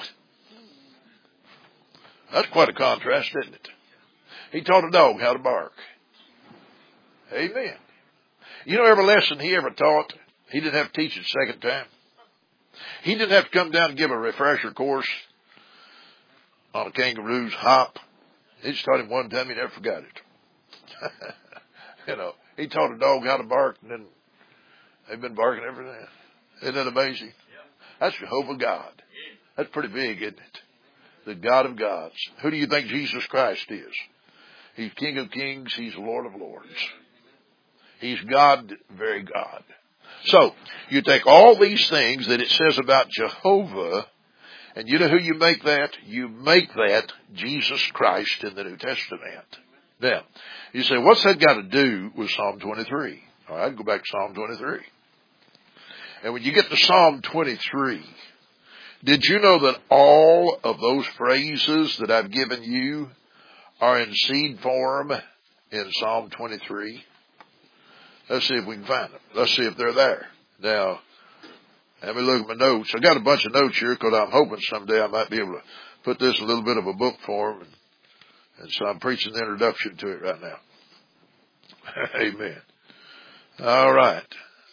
That's quite a contrast, isn't it? He taught a dog how to bark. Amen. You know every lesson He ever taught, He didn't have to teach it a second time. He didn't have to come down and give a refresher course on a kangaroo's hop. He just taught him one time, he never forgot it. You know, He taught a dog how to bark, and then they've been barking ever since. Isn't that amazing? That's Jehovah God. That's pretty big, isn't it? The God of gods. Who do you think Jesus Christ is? He's King of kings. He's Lord of lords. He's God, very God. So, you take all these things that it says about Jehovah, and you know who you make that? You make that Jesus Christ in the New Testament. Now, you say, what's that got to do with Psalm twenty-three? All right, go back to Psalm twenty-three. And when you get to Psalm twenty-three, did you know that all of those phrases that I've given you are in seed form in Psalm twenty-three? Let's see if we can find them. Let's see if they're there. Now, let me look at my notes. I got a bunch of notes here because I'm hoping someday I might be able to put this in a little bit of a book form. And, and so I'm preaching the introduction to it right now. Amen. All right.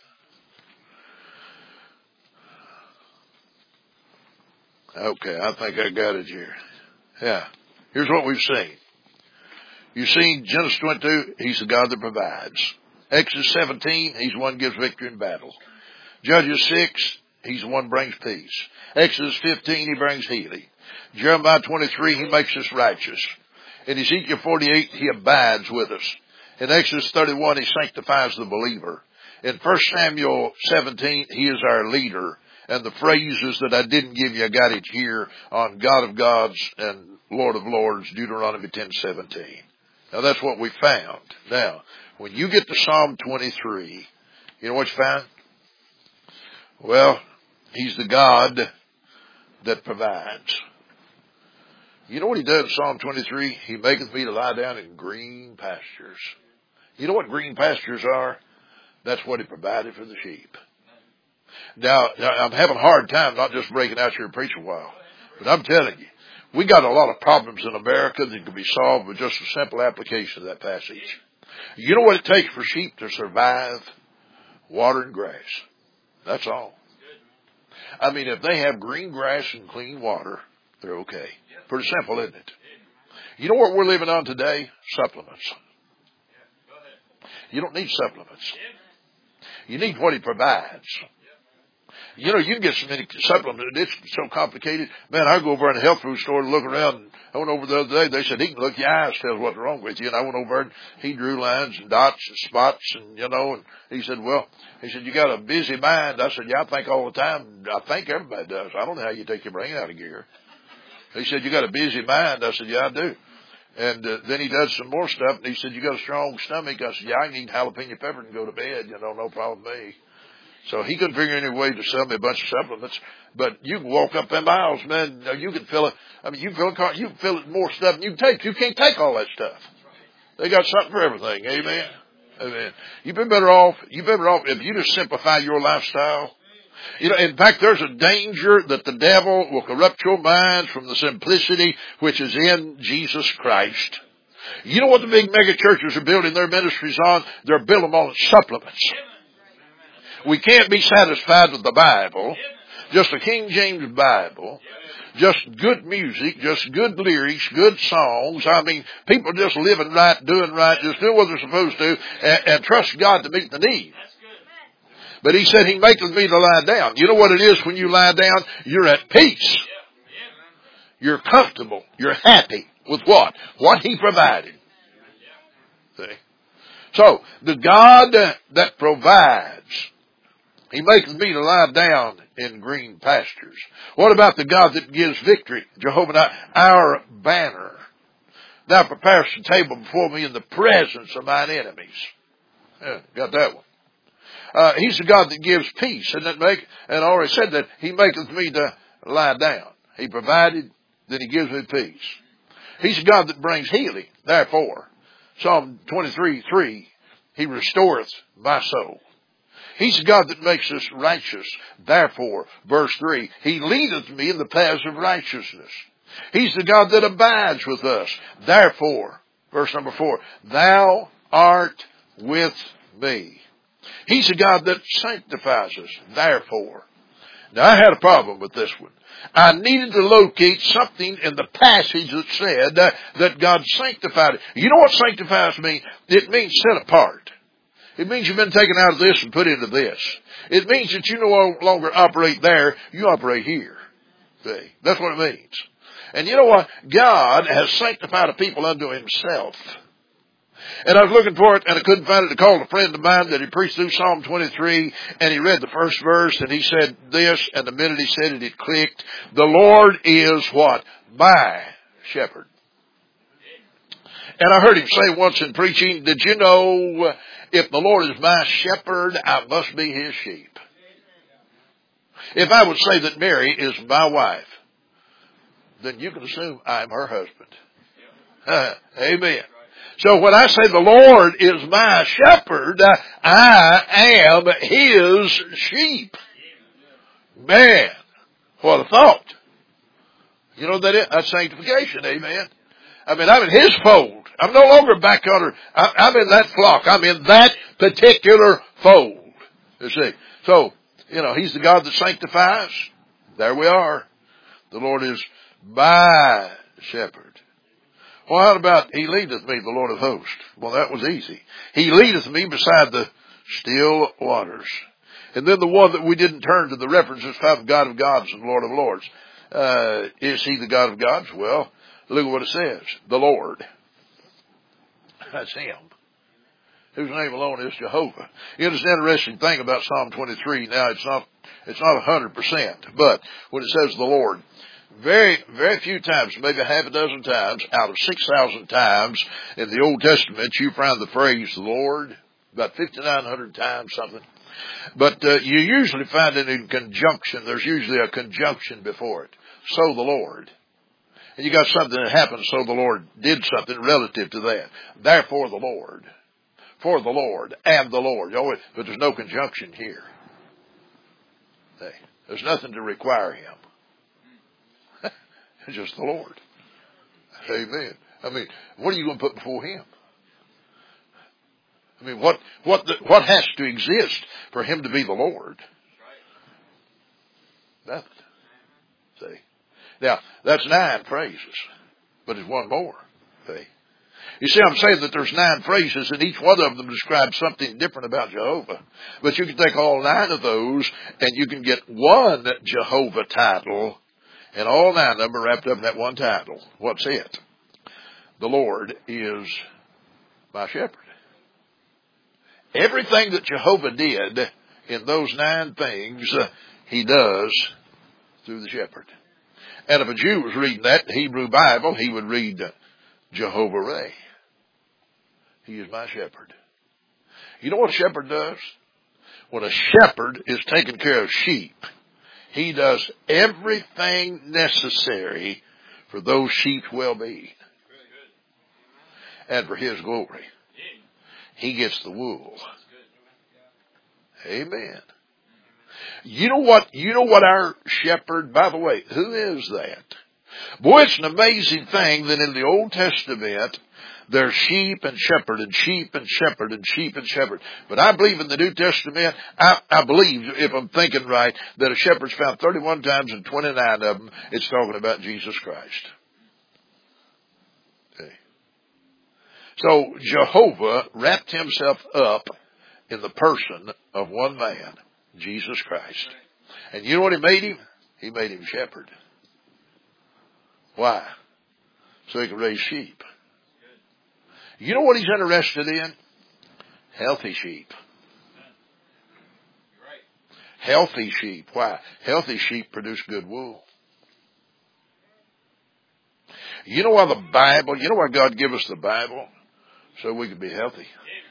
Okay, I think I got it here. Yeah. Here's what we've seen. You've seen Genesis twenty-two, He's the God that provides. Exodus seventeen, He's the one who gives victory in battle. Judges six, He's the one who brings peace. Exodus fifteen, He brings healing. Jeremiah twenty-three, He makes us righteous. In Ezekiel forty-eight, He abides with us. In Exodus thirty-one, He sanctifies the believer. In First Samuel seventeen, He is our leader. And the phrases that I didn't give you, I got it here on God of gods and Lord of lords, Deuteronomy ten seventeen. Now that's what we found. Now, when you get to Psalm twenty-three, you know what you find? Well, He's the God that provides. You know what He does in Psalm twenty-three? He maketh me to lie down in green pastures. You know what green pastures are? That's what He provided for the sheep. Now, now, I'm having a hard time not just breaking out here and preach a while. But I'm telling you, we got a lot of problems in America that can be solved with just a simple application of that passage. You know what it takes for sheep to survive? Water and grass. That's all. I mean, if they have green grass and clean water, they're okay. Pretty simple, isn't it? You know what we're living on today? Supplements. You don't need supplements. You need what He provides. You know, you can get so many supplements. It's so complicated. Man, I go over in a health food store and look around. And I went over the other day. They said, he can look your eyes, tells what's wrong with you. And I went over and he drew lines and dots and spots and, you know, and he said, well, he said, you got a busy mind. I said, yeah, I think all the time. I think everybody does. I don't know how you take your brain out of gear. He said, you got a busy mind. I said, yeah, I do. And uh, then he does some more stuff. And he said, you got a strong stomach. I said, yeah, I can eat jalapeno pepper and go to bed. You know, no problem with me. So he couldn't figure any way to sell me a bunch of supplements. But you can walk up them aisles, man. You can fill it. I mean, you can fill a car, you can fill it more stuff than you can take. You can't take all that stuff. They got something for everything. Amen. Amen. You've been better off. You've been better off if you just simplify your lifestyle. You know, in fact, there's a danger that the devil will corrupt your minds from the simplicity which is in Jesus Christ. You know what the big mega churches are building their ministries on? They're building them on supplements. We can't be satisfied with the Bible, just a King James Bible. just good music, just good lyrics, good songs. I mean, people just living right, doing right, just doing what they're supposed to, and, and trust God to meet the need. But he said, he maketh me to lie down. You know what it is when you lie down? You're at peace. You're comfortable. You're happy with what? What he provided. See? So, the God that provides, he maketh me to lie down in green pastures. What about the God that gives victory? Jehovah, our banner. Thou preparest a table before me in the presence of mine enemies. Yeah, got that one. Uh, he's the God that gives peace. And, that make, and I already said that he maketh me to lie down. He provided, then he gives me peace. He's the God that brings healing. Therefore, Psalm twenty-three, three, he restoreth my soul. He's the God that makes us righteous. Therefore, verse three, he leadeth me in the paths of righteousness. He's the God that abides with us. Therefore, verse number four, thou art with me. He's the God that sanctifies us. Therefore. Now, I had a problem with this one. I needed to locate something in the passage that said uh, that God sanctified it. You know what sanctifies means? It means set apart. It means you've been taken out of this and put into this. It means that you no longer operate there, you operate here. See? That's what it means. And you know what? God has sanctified a people unto himself. And I was looking for it, and I couldn't find it. I called a friend of mine that he preached through Psalm twenty-three, and he read the first verse, and he said this, and the minute he said it, it clicked. The Lord is what? My shepherd. And I heard him say once in preaching, did you know, if the Lord is my shepherd, I must be his sheep. If I would say that Mary is my wife, then you can assume I'm her husband. Amen. So when I say the Lord is my shepherd, I am his sheep. Man, what a thought. You know that is? That's sanctification, amen. I mean, I'm in his fold. I'm no longer back under, I'm in that flock. I'm in that particular fold. You see. So, you know, he's the God that sanctifies. There we are. The Lord is my shepherd. Well, how about he leadeth me, the Lord of hosts? Well, that was easy. He leadeth me beside the still waters. And then the one that we didn't turn to the references found God of gods and Lord of lords. Uh, is he the God of gods? Well, look at what it says. The Lord. That's him. Whose name alone is Jehovah. You know, it's an interesting thing about Psalm twenty-three. Now, it's not, it's not a hundred percent, but when it says the Lord, Very, very few times, maybe half a dozen times, out of six thousand times in the Old Testament, you find the phrase Lord, about fifty-nine hundred times something. But uh, you usually find it in conjunction. There's usually a conjunction before it. So the Lord. And you got something that happened, so the Lord did something relative to that. Therefore the Lord. For the Lord and the Lord. But there's no conjunction here. There's nothing to require him. It's just the Lord. Amen. I mean, what are you going to put before him? I mean, what what the, what has to exist for him to be the Lord? Nothing. See? Now, that's nine phrases, but there's one more. See? You see, I'm saying that there's nine phrases, and each one of them describes something different about Jehovah. But you can take all nine of those, and you can get one Jehovah title. And all nine of them are wrapped up in that one title. What's it? The Lord is my shepherd. Everything that Jehovah did in those nine things, uh, he does through the shepherd. And if a Jew was reading that Hebrew Bible, he would read uh, Jehovah Ray. He is my shepherd. You know what a shepherd does? When a shepherd is taking care of sheep, he does everything necessary for those sheep's well-being. And for his glory. He gets the wool. Amen. You know what, you know what our shepherd, by the way, who is that? Boy, it's an amazing thing that in the Old Testament, There's sheep and shepherd and sheep and shepherd and sheep and shepherd. But I believe in the New Testament, I, I believe, if I'm thinking right, that a shepherd's found thirty-one times and twenty-nine of them, it's talking about Jesus Christ. Okay. So Jehovah wrapped himself up in the person of one man, Jesus Christ. And you know what he made him? He made him shepherd. Why? So he could raise sheep. You know what he's interested in? Healthy sheep. Healthy sheep. Why? Healthy sheep produce good wool. You know why the Bible, you know why God gave us the Bible? So we can be healthy.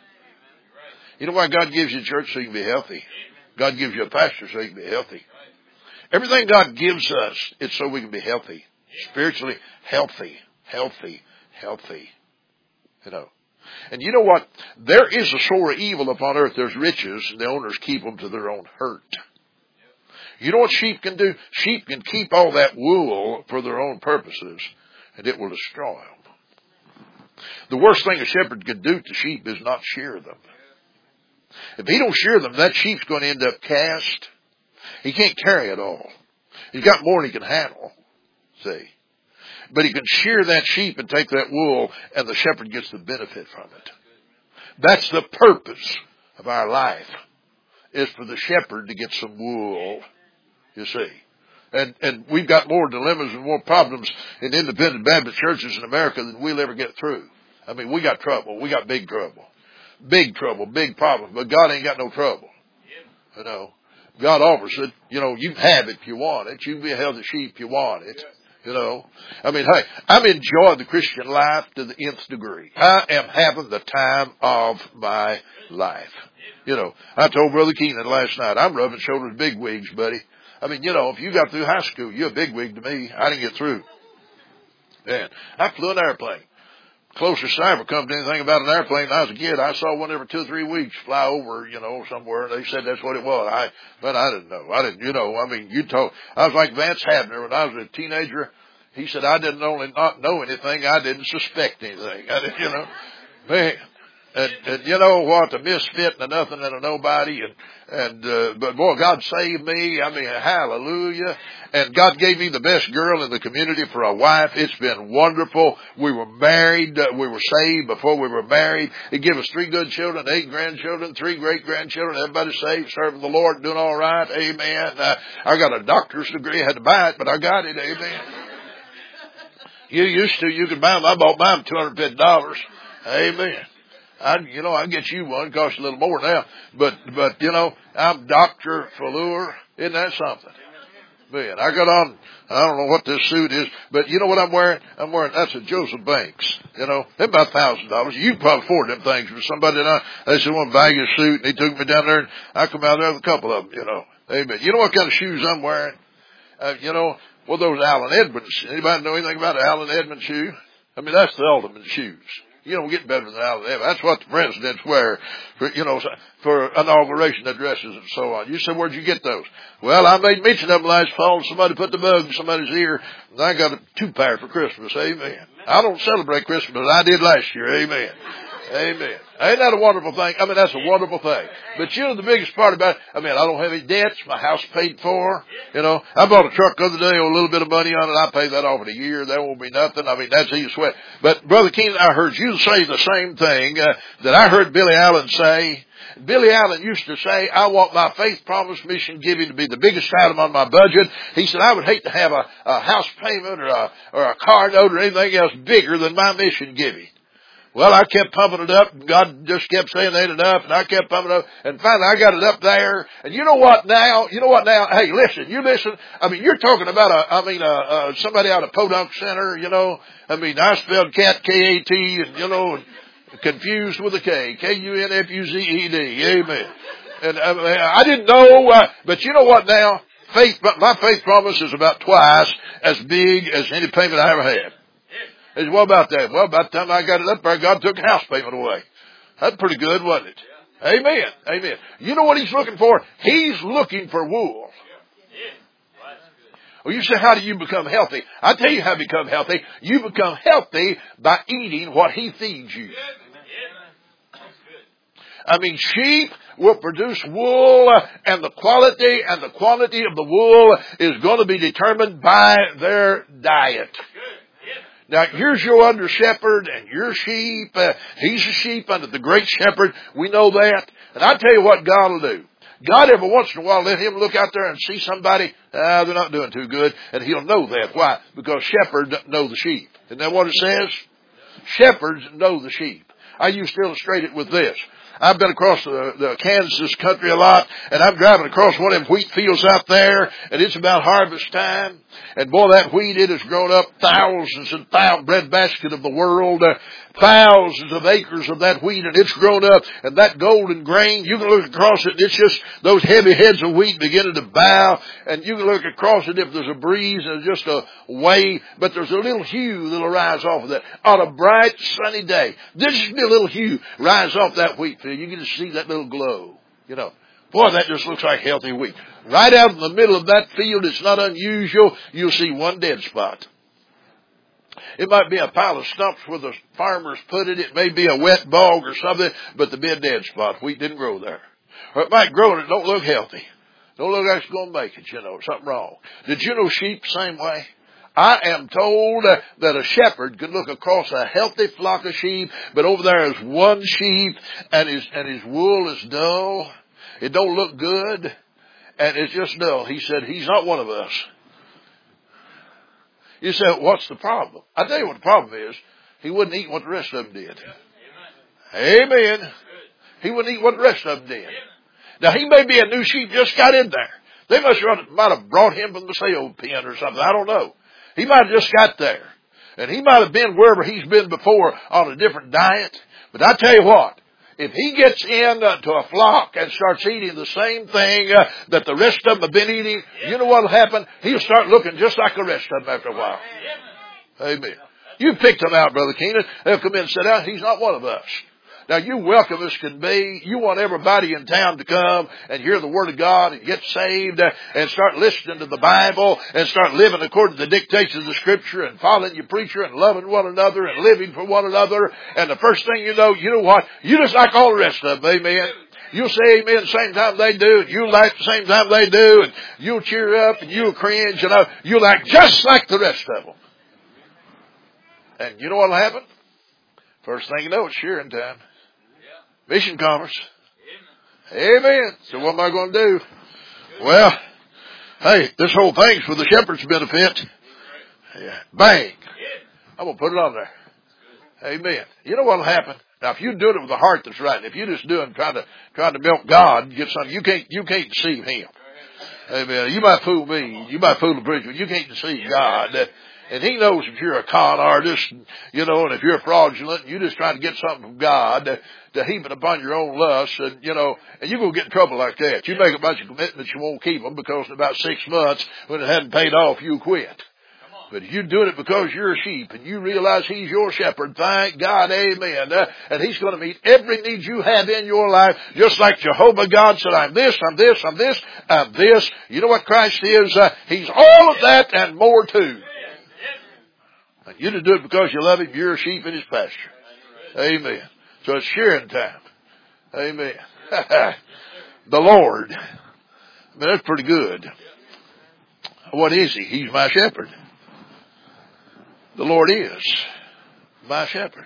You know why God gives you church? So you can be healthy. God gives you a pastor so you can be healthy. Everything God gives us, it's so we can be healthy. Spiritually healthy. Healthy. Healthy. You know. And you know what? There is a sore evil upon earth. There's riches, and the owners keep them to their own hurt. You know what sheep can do? Sheep can keep all that wool for their own purposes, and it will destroy them. The worst thing a shepherd could do to sheep is not shear them. If he don't shear them, that sheep's going to end up cast. He can't carry it all. He's got more than he can handle. See? But he can shear that sheep and take that wool, and the shepherd gets the benefit from it. That's the purpose of our life, is for the shepherd to get some wool, you see. And, and we've got more dilemmas and more problems in independent Baptist churches in America than we'll ever get through. I mean, we got trouble. We got big trouble. Big trouble, big problem. But God ain't got no trouble. You know, God offers it. You know, you can have it if you want it. You can be a healthy sheep if you want it. You know, I mean, hey, I'm enjoying the Christian life to the nth degree. I am having the time of my life. You know, I told Brother Keenan last night, I'm rubbing shoulders with big wigs, buddy. I mean, you know, if you got through high school, you're a big wig to me. I didn't get through. Man, I flew an airplane. Closest I ever come to anything about an airplane when I was a kid, I saw one every two or three weeks fly over, you know, somewhere, and they said that's what it was. I, but I didn't know. I didn't, you know, I mean, you told, I was like Vance Havner when I was a teenager. He said, I didn't only not know anything, I didn't suspect anything. I didn't, you know, man. And, and you know what, a misfit and a nothing and a nobody, and, and, uh, but boy, God saved me. I mean, hallelujah. And God gave me the best girl in the community for a wife. It's been wonderful. We were married, uh, we were saved before we were married. He gave us three good children, eight grandchildren, three great grandchildren, everybody saved, serving the Lord, doing all right. Amen. Uh, I got a doctor's degree, I had to buy it, but I got it. Amen. You used to, you could buy them. I bought mine two hundred fifty dollars. Amen. I, you know, I can get you one. It costs a little more now. But, but, you know, I'm Doctor Fleur. Isn't that something? Man, I got on, I don't know what this suit is, but you know what I'm wearing? I'm wearing, that's a Joseph Banks. You know, they're about a thousand dollars. You can probably afford them things. But somebody that I, they said, want to buy you a suit, and he took me down there, and I come out there with a couple of them, you know. Amen. You know what kind of shoes I'm wearing? Uh, you know, well, those Allen Edmonds. Anybody know anything about an Allen Edmonds shoe? I mean, that's the ultimate shoes. You don't get better than Allen Edmonds. That's what the presidents wear for, you know, for inauguration addresses and so on. You said, where'd you get those? Well, I made mention of them last fall. Somebody put the bug in somebody's ear, and I got a two pair for Christmas. Amen. I don't celebrate Christmas, but I did last year. Amen. Amen. Ain't that a wonderful thing? I mean, that's a wonderful thing. But you know the biggest part about it, I mean, I don't have any debts. My house paid for. You know, I bought a truck the other day, owe a little bit of money on it. I pay that off in a year. There won't be nothing. I mean, that's easy sweat. But Brother Keenan, I heard you say the same thing uh, that I heard Billy Allen say. Billy Allen used to say, I want my faith promise mission giving to be the biggest item on my budget. He said, I would hate to have a, a house payment or a, or a car note or anything else bigger than my mission giving. Well, I kept pumping it up, and God just kept saying that ain't enough, and I kept pumping it up, and finally I got it up there, and you know what now? You know what now? Hey, listen, you listen, I mean, you're talking about a, I mean, uh, uh, somebody out of Podunk Center, you know, I mean, I spelled cat, K A T, and, you know, and confused with a K, K U N F U Z E D, amen. And uh, I didn't know, uh, but you know what now? Faith, my faith promise is about twice as big as any payment I ever had. He said, what about that? Well, about the time I got it up there, God took the house payment away. That's pretty good, wasn't it? Yeah. Amen. Amen. You know what he's looking for? He's looking for wool. Well, you say, how do you become healthy? I tell you how to become healthy. You become healthy by eating what He feeds you. I mean, sheep will produce wool, and the quality and the quantity of the wool is going to be determined by their diet. Now, here's your under shepherd and your sheep. Uh, he's a sheep under the great shepherd. We know that. And I tell you what God will do. God every once in a while let him look out there and see somebody, ah, they're not doing too good, and he'll know that. Why? Because shepherds know the sheep. Isn't that what it says? Shepherds know the sheep. I used to illustrate it with this. I've been across the, the Kansas country a lot, and I'm driving across one of them wheat fields out there, and it's about harvest time. And boy, that wheat, it has grown up thousands and thousands, breadbasket of the world, uh, thousands of acres of that wheat, and it's grown up, and that golden grain, you can look across it, and it's just those heavy heads of wheat beginning to bow, and you can look across it if there's a breeze and just a wave, but there's a little hue that'll rise off of that. On a bright, sunny day, there's just be a little hue rise off that wheat field. You can just see that little glow, you know. Boy, that just looks like healthy wheat. Right out in the middle of that field, it's not unusual, you'll see one dead spot. It might be a pile of stumps where the farmers put it. It may be a wet bog or something, but there'll be a dead spot. Wheat didn't grow there. Or it might grow and it don't look healthy. Don't look like it's going to make it, you know, something wrong. Did you know sheep the same way? I am told uh, that a shepherd could look across a healthy flock of sheep, but over there is one sheep and his, and his wool is dull. It don't look good, and it's just dull. He said, he's not one of us. You say, what's the problem? I tell you what the problem is. He wouldn't eat what the rest of them did. Yeah. Amen. Amen. He wouldn't eat what the rest of them did. Now, he may be a new sheep just got in there. They must have, might have brought him from the sale pen or something. I don't know. He might have just got there. And he might have been wherever he's been before on a different diet. But I tell you what. If he gets in uh, to a flock and starts eating the same thing uh, that the rest of them have been eating, you know what will happen? He'll start looking just like the rest of them after a while. Amen. You picked him out, Brother Keenan. They'll come in and sit down. He's not one of us. Now, you welcome as can be. You want everybody in town to come and hear the Word of God and get saved and start listening to the Bible and start living according to the dictates of the Scripture and following your preacher and loving one another and living for one another. And the first thing you know, you know what? You just like all the rest of them, amen. You'll say amen the same time they do, and you'll laugh the same time they do, and you'll cheer up and you'll cringe, you know. You'll act just like the rest of them. And you know what'll happen? First thing you know, it's shearing time. Mission commerce. Amen. So what am I going to do? Well, hey, this whole thing's for the shepherd's benefit. Yeah. Bang. I'm going to put it on there. Amen. You know what'll happen? Now, if you do it with a heart that's right, if you just do it trying to, trying to milk God and get something, you can't, you can't deceive Him. Amen. You might fool me. You might fool the preacher, but you can't deceive God. And He knows if you're a con artist, you know, and if you're fraudulent, and you're just trying to get something from God to, to heap it upon your own lust, and, you know, and you're going to get in trouble like that. You make a bunch of commitments, you won't keep them, because in about six months, when it hadn't paid off, you quit. But if you're doing it because you're a sheep, and you realize He's your shepherd, thank God, amen. Uh, and He's going to meet every need you have in your life, just like Jehovah God said, I'm this, I'm this, I'm this, I'm this. You know what Christ is? Uh, he's all of that and more too. You just do it because you love Him. You're a sheep in His pasture. Amen. So it's shearing time. Amen. The Lord. I mean, that's pretty good. What is He? He's my shepherd. The Lord is my shepherd.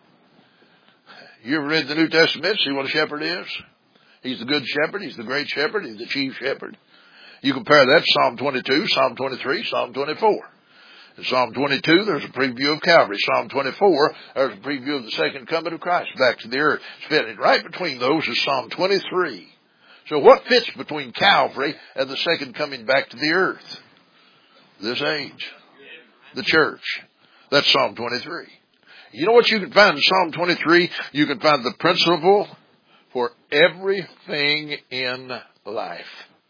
You ever read the New Testament? See what a shepherd is? He's the good shepherd. He's the great shepherd. He's the chief shepherd. You compare that to Psalm twenty-two, Psalm twenty-three, Psalm twenty-four. In Psalm twenty-two, there's a preview of Calvary. Psalm twenty-four, there's a preview of the second coming of Christ back to the earth. Fitting right between those is Psalm twenty-three. So what fits between Calvary and the second coming back to the earth? This age. The church. That's Psalm twenty-three. You know what you can find in Psalm twenty-three? You can find the principle for everything in life.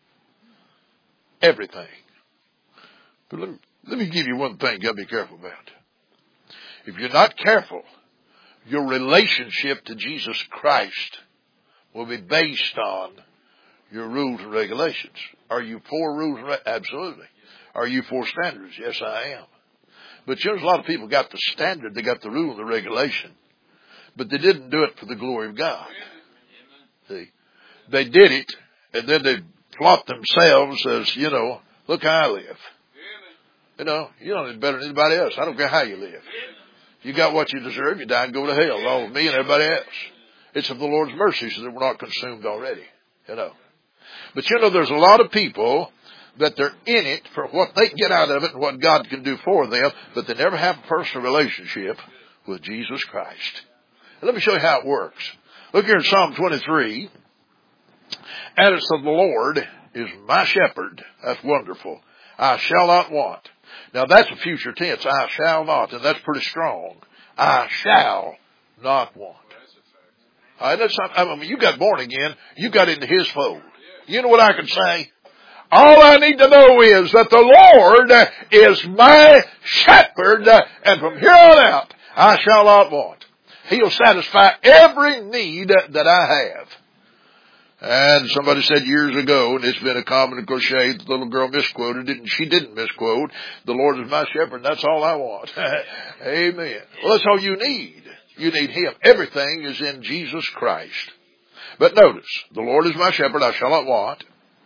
Everything. But let me, let me give you one thing you got to be careful about. If you're not careful, your relationship to Jesus Christ will be based on your rules and regulations. Are you for rules and regulations? Absolutely. Are you for standards? Yes, I am. But you know, there's a lot of people got the standard, they got the rule and the regulation. But they didn't do it for the glory of God. See? They did it, and then they plot themselves as, you know, look how I live. You know, you don't live better than anybody else. I don't care how you live. You got what you deserve, you die and go to hell, along with me and everybody else. It's of the Lord's mercy so that we're not consumed already. You know. But you know, there's a lot of people that they're in it for what they get out of it and what God can do for them, but they never have a personal relationship with Jesus Christ. And let me show you how it works. Look here in Psalm twenty-three. And it's of the Lord is my shepherd. That's wonderful. I shall not want. Now that's a future tense. I shall not. And that's pretty strong. I shall not want. Uh, that's not, I mean, you got born again. You got into His fold. You know what I can say? All I need to know is that the Lord is my shepherd, and from here on out, I shall not want. He'll satisfy every need that I have. And somebody said years ago, and it's been a common crochet, the little girl misquoted it, and she didn't misquote, the Lord is my shepherd, and that's all I want. Amen. Well, that's all you need. You need Him. Everything is in Jesus Christ. But notice, the Lord is my shepherd, I shall not want.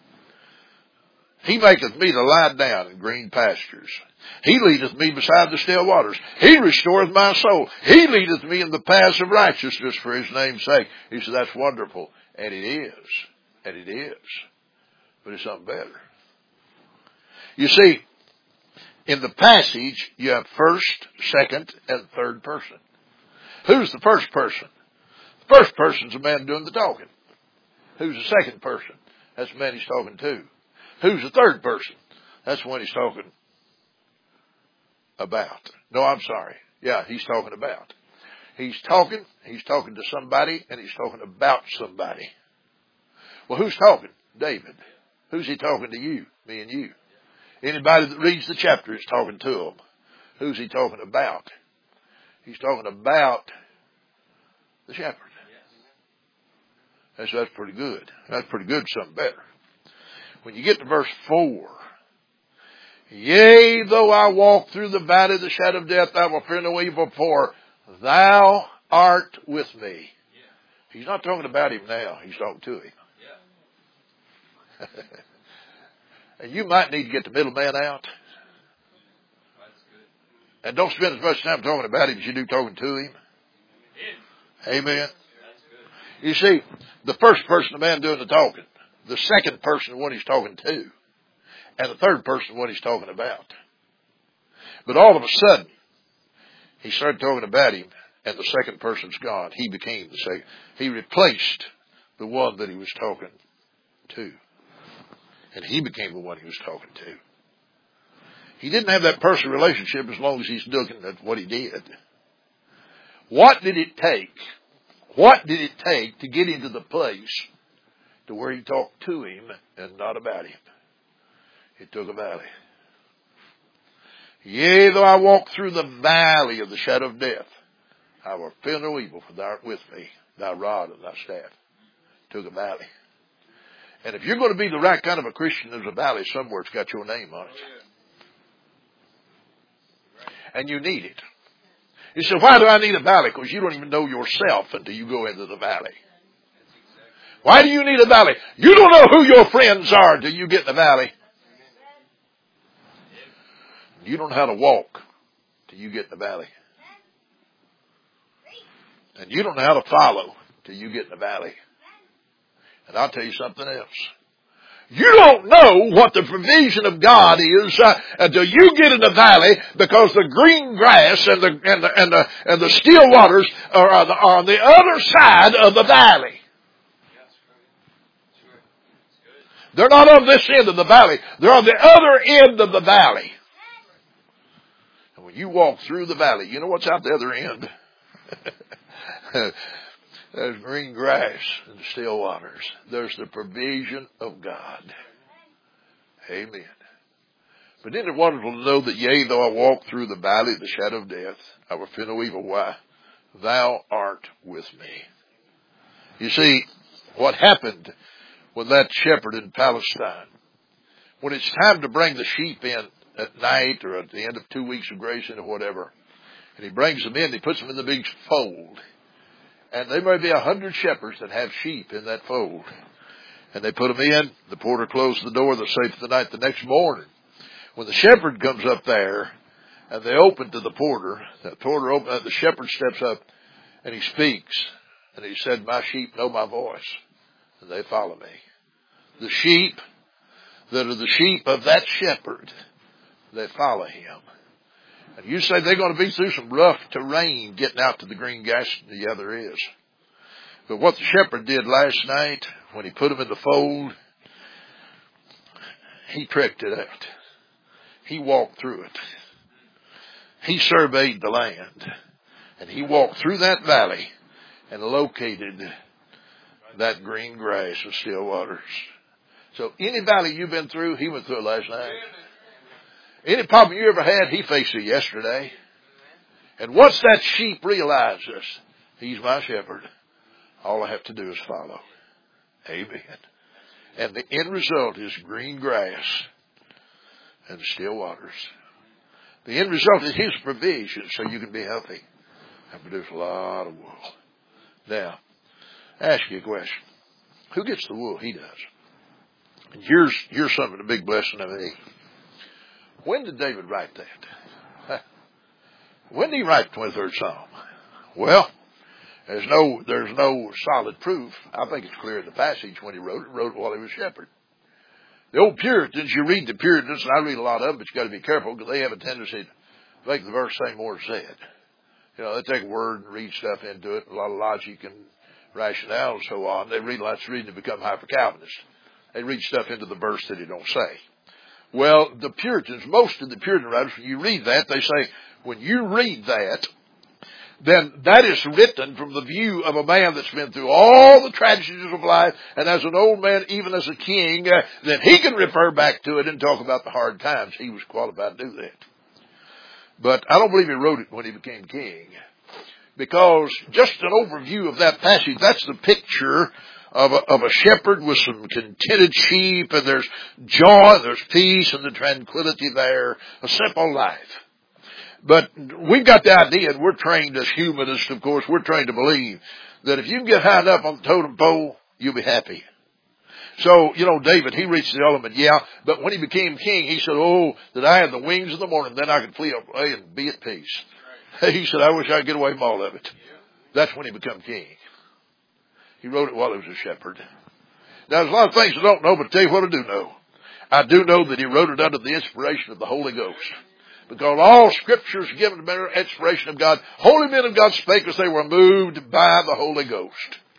He maketh me to lie down in green pastures. He leadeth me beside the still waters. He restoreth my soul. He leadeth me in the paths of righteousness for His name's sake. He said, that's wonderful. And it is. And it is. But it's something better. You see, in the passage, you have first, second, and third person. Who's the first person? The first person's the man doing the talking. Who's the second person? That's the man He's talking to. Who's the third person? That's the one He's talking about. No, I'm sorry. Yeah, He's talking about. He's talking, He's talking to somebody, and He's talking about somebody. Well, who's talking? David. Who's He talking to? You, me and you. Anybody that reads the chapter is talking to them. Who's He talking about? He's talking about the shepherd. That's, that's pretty good. That's pretty good, something better. When you get to verse four, yea, though I walk through the valley of the shadow of death, I will fear no evil, for Thou art with me. He's not talking about Him now. He's talking to Him. Yeah. And you might need to get the middleman out. And don't spend as much time talking about Him as you do talking to Him. Amen. You see, the first person, the man doing the talking. The second person, the one He's talking to. And the third person, the one He's talking about. But all of a sudden, He started talking about Him, and the second person's gone. He became the second. He replaced the one that He was talking to. And He became the one He was talking to. He didn't have that personal relationship as long as He's looking at what He did. What did it take? What did it take to get into the place to where He talked to Him and not about Him? It took a valley. Yea, though I walk through the valley of the shadow of death, I will fear no evil, for Thou art with me. Thy rod and Thy staff. It took a valley. And if you're going to be the right kind of a Christian, there's a valley somewhere that's got your name on it. And you need it. You say, why do I need a valley? Because you don't even know yourself until you go into the valley. Why do you need a valley? You don't know who your friends are until you get in the valley. You don't know how to walk till you get in the valley. And you don't know how to follow till you get in the valley. And I'll tell you something else. You don't know what the provision of God is uh, until you get in the valley, because the green grass and the and the and the, and the still waters are on the, are on the other side of the valley. They're not on this end of the valley. They're on the other end of the valley. And when you walk through the valley, you know what's out the other end? There's green grass and still waters. There's the provision of God. Amen. But isn't it wonderful to know that, yea, though I walk through the valley of the shadow of death, I will fear no evil. Why? Thou art with me. You see, what happened with that shepherd in Palestine, when it's time to bring the sheep in at night or at the end of two weeks of grazing or whatever, and he brings them in, he puts them in the big fold. And there may be a hundred shepherds that have sheep in that fold. And they put them in, the porter closed the door, they're safe for the night. The next morning, when the shepherd comes up there, and they open to the porter, the porter open, the shepherd steps up, and he speaks. And he said, my sheep know my voice, and they follow me. The sheep that are the sheep of that shepherd, they follow him. And you say they're going to be through some rough terrain getting out to the green grass. Yeah, there is. But what the shepherd did last night, when he put them in the fold, he tricked it out. He walked through it. He surveyed the land. And he walked through that valley and located that green grass of still waters. So any valley you've been through, he went through it last night. Any problem you ever had, he faced it yesterday. And once that sheep realizes he's my shepherd, all I have to do is follow. Amen. And the end result is green grass and still waters. The end result is his provision so you can be healthy and produce a lot of wool. Now, I ask you a question. Who gets the wool? He does. And here's, here's something, a big blessing of me. When did David write that? When did he write the twenty-third Psalm? Well, there's no, there's no solid proof. I think it's clear in the passage when he wrote it. He wrote it while he was shepherd. The old Puritans, you read the Puritans, and I read a lot of them, but you got to be careful because they have a tendency to make the verse say more said. You know, they take a word and read stuff into it, a lot of logic and rationale and so on. They read lots of reading to become hyper-Calvinists. They read stuff into the verse that he don't say. Well, the Puritans, most of the Puritan writers, when you read that, they say, when you read that, then that is written from the view of a man that's been through all the tragedies of life, and as an old man, even as a king, uh, then he can refer back to it and talk about the hard times. He was qualified to do that. But I don't believe he wrote it when he became king. Because just an overview of that passage, that's the picture of a, of a shepherd with some contented sheep, and there's joy, there's peace, and the tranquility there. A simple life. But we've got the idea, and we're trained as humanists, of course, we're trained to believe that if you can get high enough on the totem pole, you'll be happy. So, you know, David, he reached the ultimate, yeah, but when he became king, he said, oh, that I had the wings of the morning, then I could flee away and be at peace. He said, I wish I could get away from all of it. That's when he became king. He wrote it while he was a shepherd. Now, there's a lot of things I don't know, but I'll tell you what I do know. I do know that he wrote it under the inspiration of the Holy Ghost. Because all Scripture is given by the inspiration of God. Holy men of God spake as they were moved by the Holy Ghost.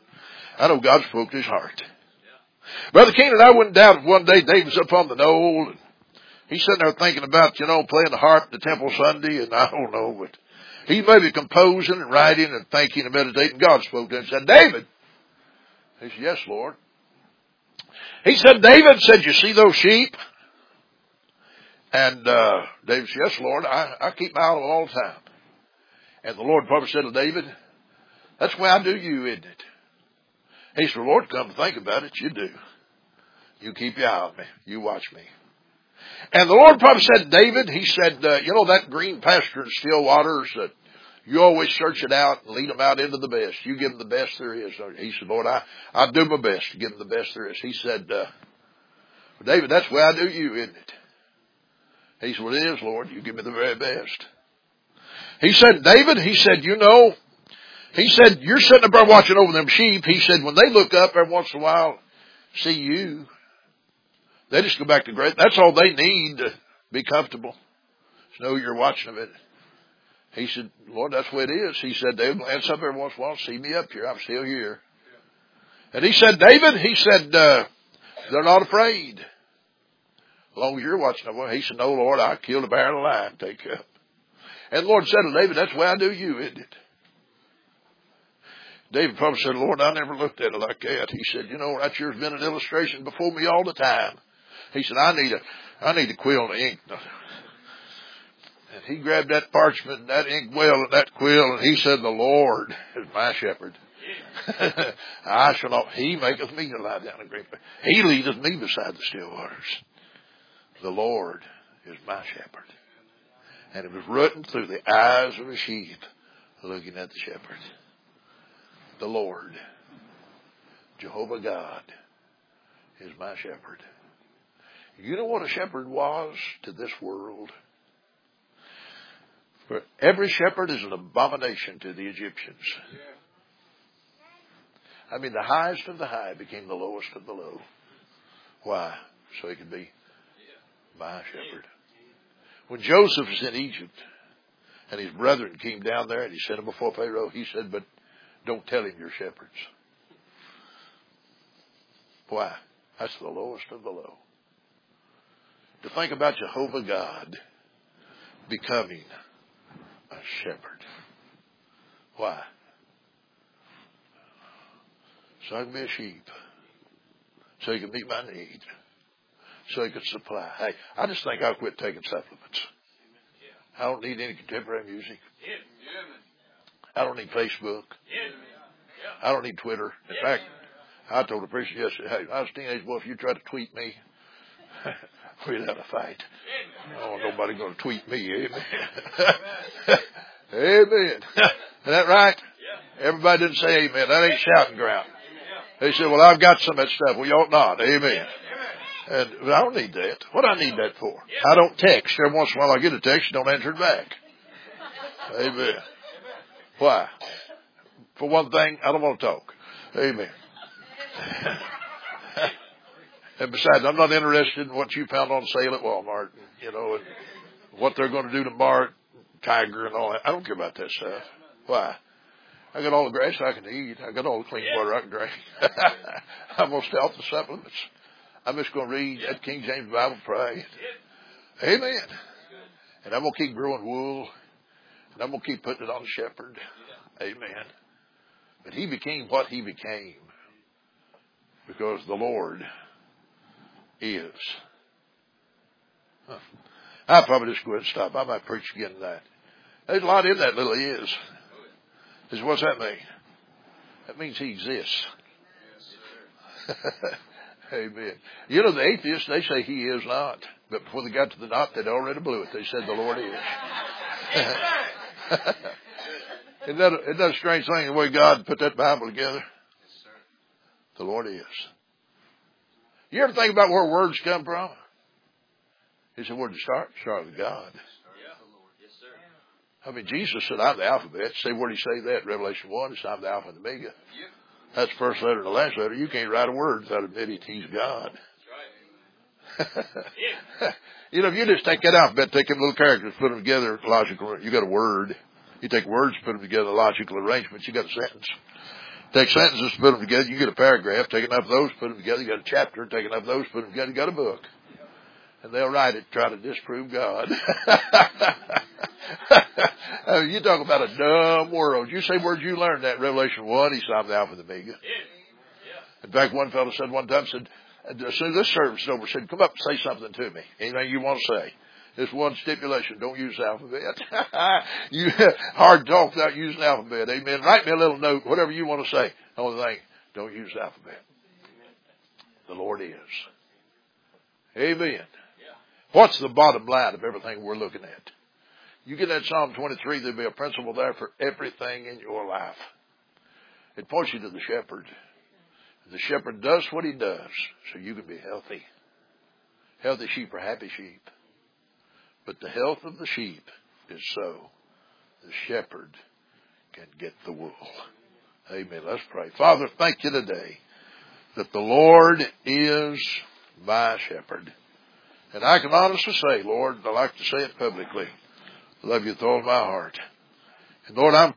I know God spoke to his heart. Brother Keenan, I wouldn't doubt if one day David was up on the knoll, and he's sitting there thinking about, you know, playing the harp at the temple Sunday, and I don't know, but he may be composing and writing and thinking and meditating. God spoke to him and said, David. He said, yes, Lord. He said, David said, you see those sheep? And uh David said, yes, Lord, I, I keep my eye on them all the time. And the Lord probably said to David, that's the way I do you, isn't it? He said, Lord, come to think about it, you do. You keep your eye on me. You watch me. And the Lord probably said to David, he said, uh, you know that green pasture and still waters, that you always search it out and lead them out into the best. You give them the best there is. He said, Lord, I, I do my best to give them the best there is. He said, uh, David, that's the way I do you, isn't it? He said, well, it is, Lord. You give me the very best. He said, David, he said, you know, he said, you're sitting up there watching over them sheep. He said, when they look up every once in a while, see you, they just go back to great. That's all they need to be comfortable. To know you're watching them. He said, Lord, that's the way it is. He said, they'll glance up every once in a while, see me up here. I'm still here. And he said, David, he said, uh, they're not afraid. As long as you're watching them. He said, no, Lord, I killed a bear and a lion. Take you up. And the Lord said to David, that's the way I do you, isn't it? David probably said, Lord, I never looked at it like that. He said, you know, that your's been an illustration before me all the time. He said, I need a, I need a quill and ink. And he grabbed that parchment and that ink well and that quill, and he said, the Lord is my shepherd. I shall not, he maketh me to lie down in green. He leadeth me beside the still waters. The Lord is my shepherd. And it was written through the eyes of a sheep looking at the shepherd. The Lord, Jehovah God, is my shepherd. You know what a shepherd was to this world? For every shepherd is an abomination to the Egyptians. I mean, the highest of the high became the lowest of the low. Why? So he could be my shepherd. When Joseph was in Egypt and his brethren came down there and he sent them before Pharaoh, he said, but don't tell him you're shepherds. Why? That's the lowest of the low. To think about Jehovah God becoming a shepherd. Why? So I can be a sheep. So he can meet my need. So he can supply. Hey, I just think I'll quit taking supplements. I don't need any contemporary music. I don't need Facebook. I don't need Twitter. In fact, I told a preacher yesterday, hey, I was a teenage boy, if you try to tweet me, we'd have a fight. I don't want nobody going to tweet me. Amen. Amen. Is that right? Everybody didn't say amen. That ain't shouting ground. They said, well, I've got some of that stuff. Well, you ought not. Amen. And I don't need that. What do I need that for? I don't text. Every once in a while I get a text, don't answer it back. Amen. Why? For one thing, I don't want to talk. Amen. And besides, I'm not interested in what you found on sale at Walmart, you know, and what they're going to do tomorrow, Tiger and all that. I don't care about that stuff. Why? I got all the grass I can eat. I got all the clean water I can drink. I'm going to stay off the supplements. I'm just going to read that King James Bible, pray. Amen. And I'm going to keep growing wool. And I'm going to keep putting it on the shepherd. Amen. But he became what he became because the Lord is. Huh. I'll probably just go ahead and stop. I might preach again tonight. There's a lot in that little is. Is what's that mean? That means he exists. Amen. You know, the atheists, they say he is not. But before they got to the not, they'd already blew it. They said the Lord is. Isn't that, a, isn't that a strange thing, the way God put that Bible together? The Lord is. You ever think about where words come from? He said, where did it start? It started with God. I mean, Jesus said, I'm the alphabet. Say, where did he say that? Revelation one, it's I'm the Alpha and the Omega. That's the first letter and the last letter. You can't write a word without admitting he's God. You know, if you just take that alphabet, take them little characters, put them together, logical, you got a word. You take words, put them together, logical arrangements, you got a sentence. Take sentences, put them together, you get a paragraph. Take enough of those, put them together, you got a chapter. Take enough of those, put them together, you got a book. And they'll write it, try to disprove God. I mean, you talk about a dumb world. You say, where'd you learn that? Revelation one, he said, I'm the Alpha and the Omega. In fact, one fellow said one time, said, as soon as this service is over, said, come up and say something to me. Anything you want to say. There's one stipulation, don't use the alphabet. You hard talk without using the alphabet. Amen. Write me a little note, whatever you want to say. The only thing, don't use the alphabet. The Lord is. Amen. What's the bottom line of everything we're looking at? You get that Psalm twenty-three, there'll be a principle there for everything in your life. It points you to the shepherd. The shepherd does what he does so you can be healthy. Healthy sheep are happy sheep. But the health of the sheep is so the shepherd can get the wool. Amen. Let's pray. Father, thank you today that the Lord is my shepherd. And I can honestly say, Lord, I like to say it publicly, I love you with all my heart. And Lord, I'm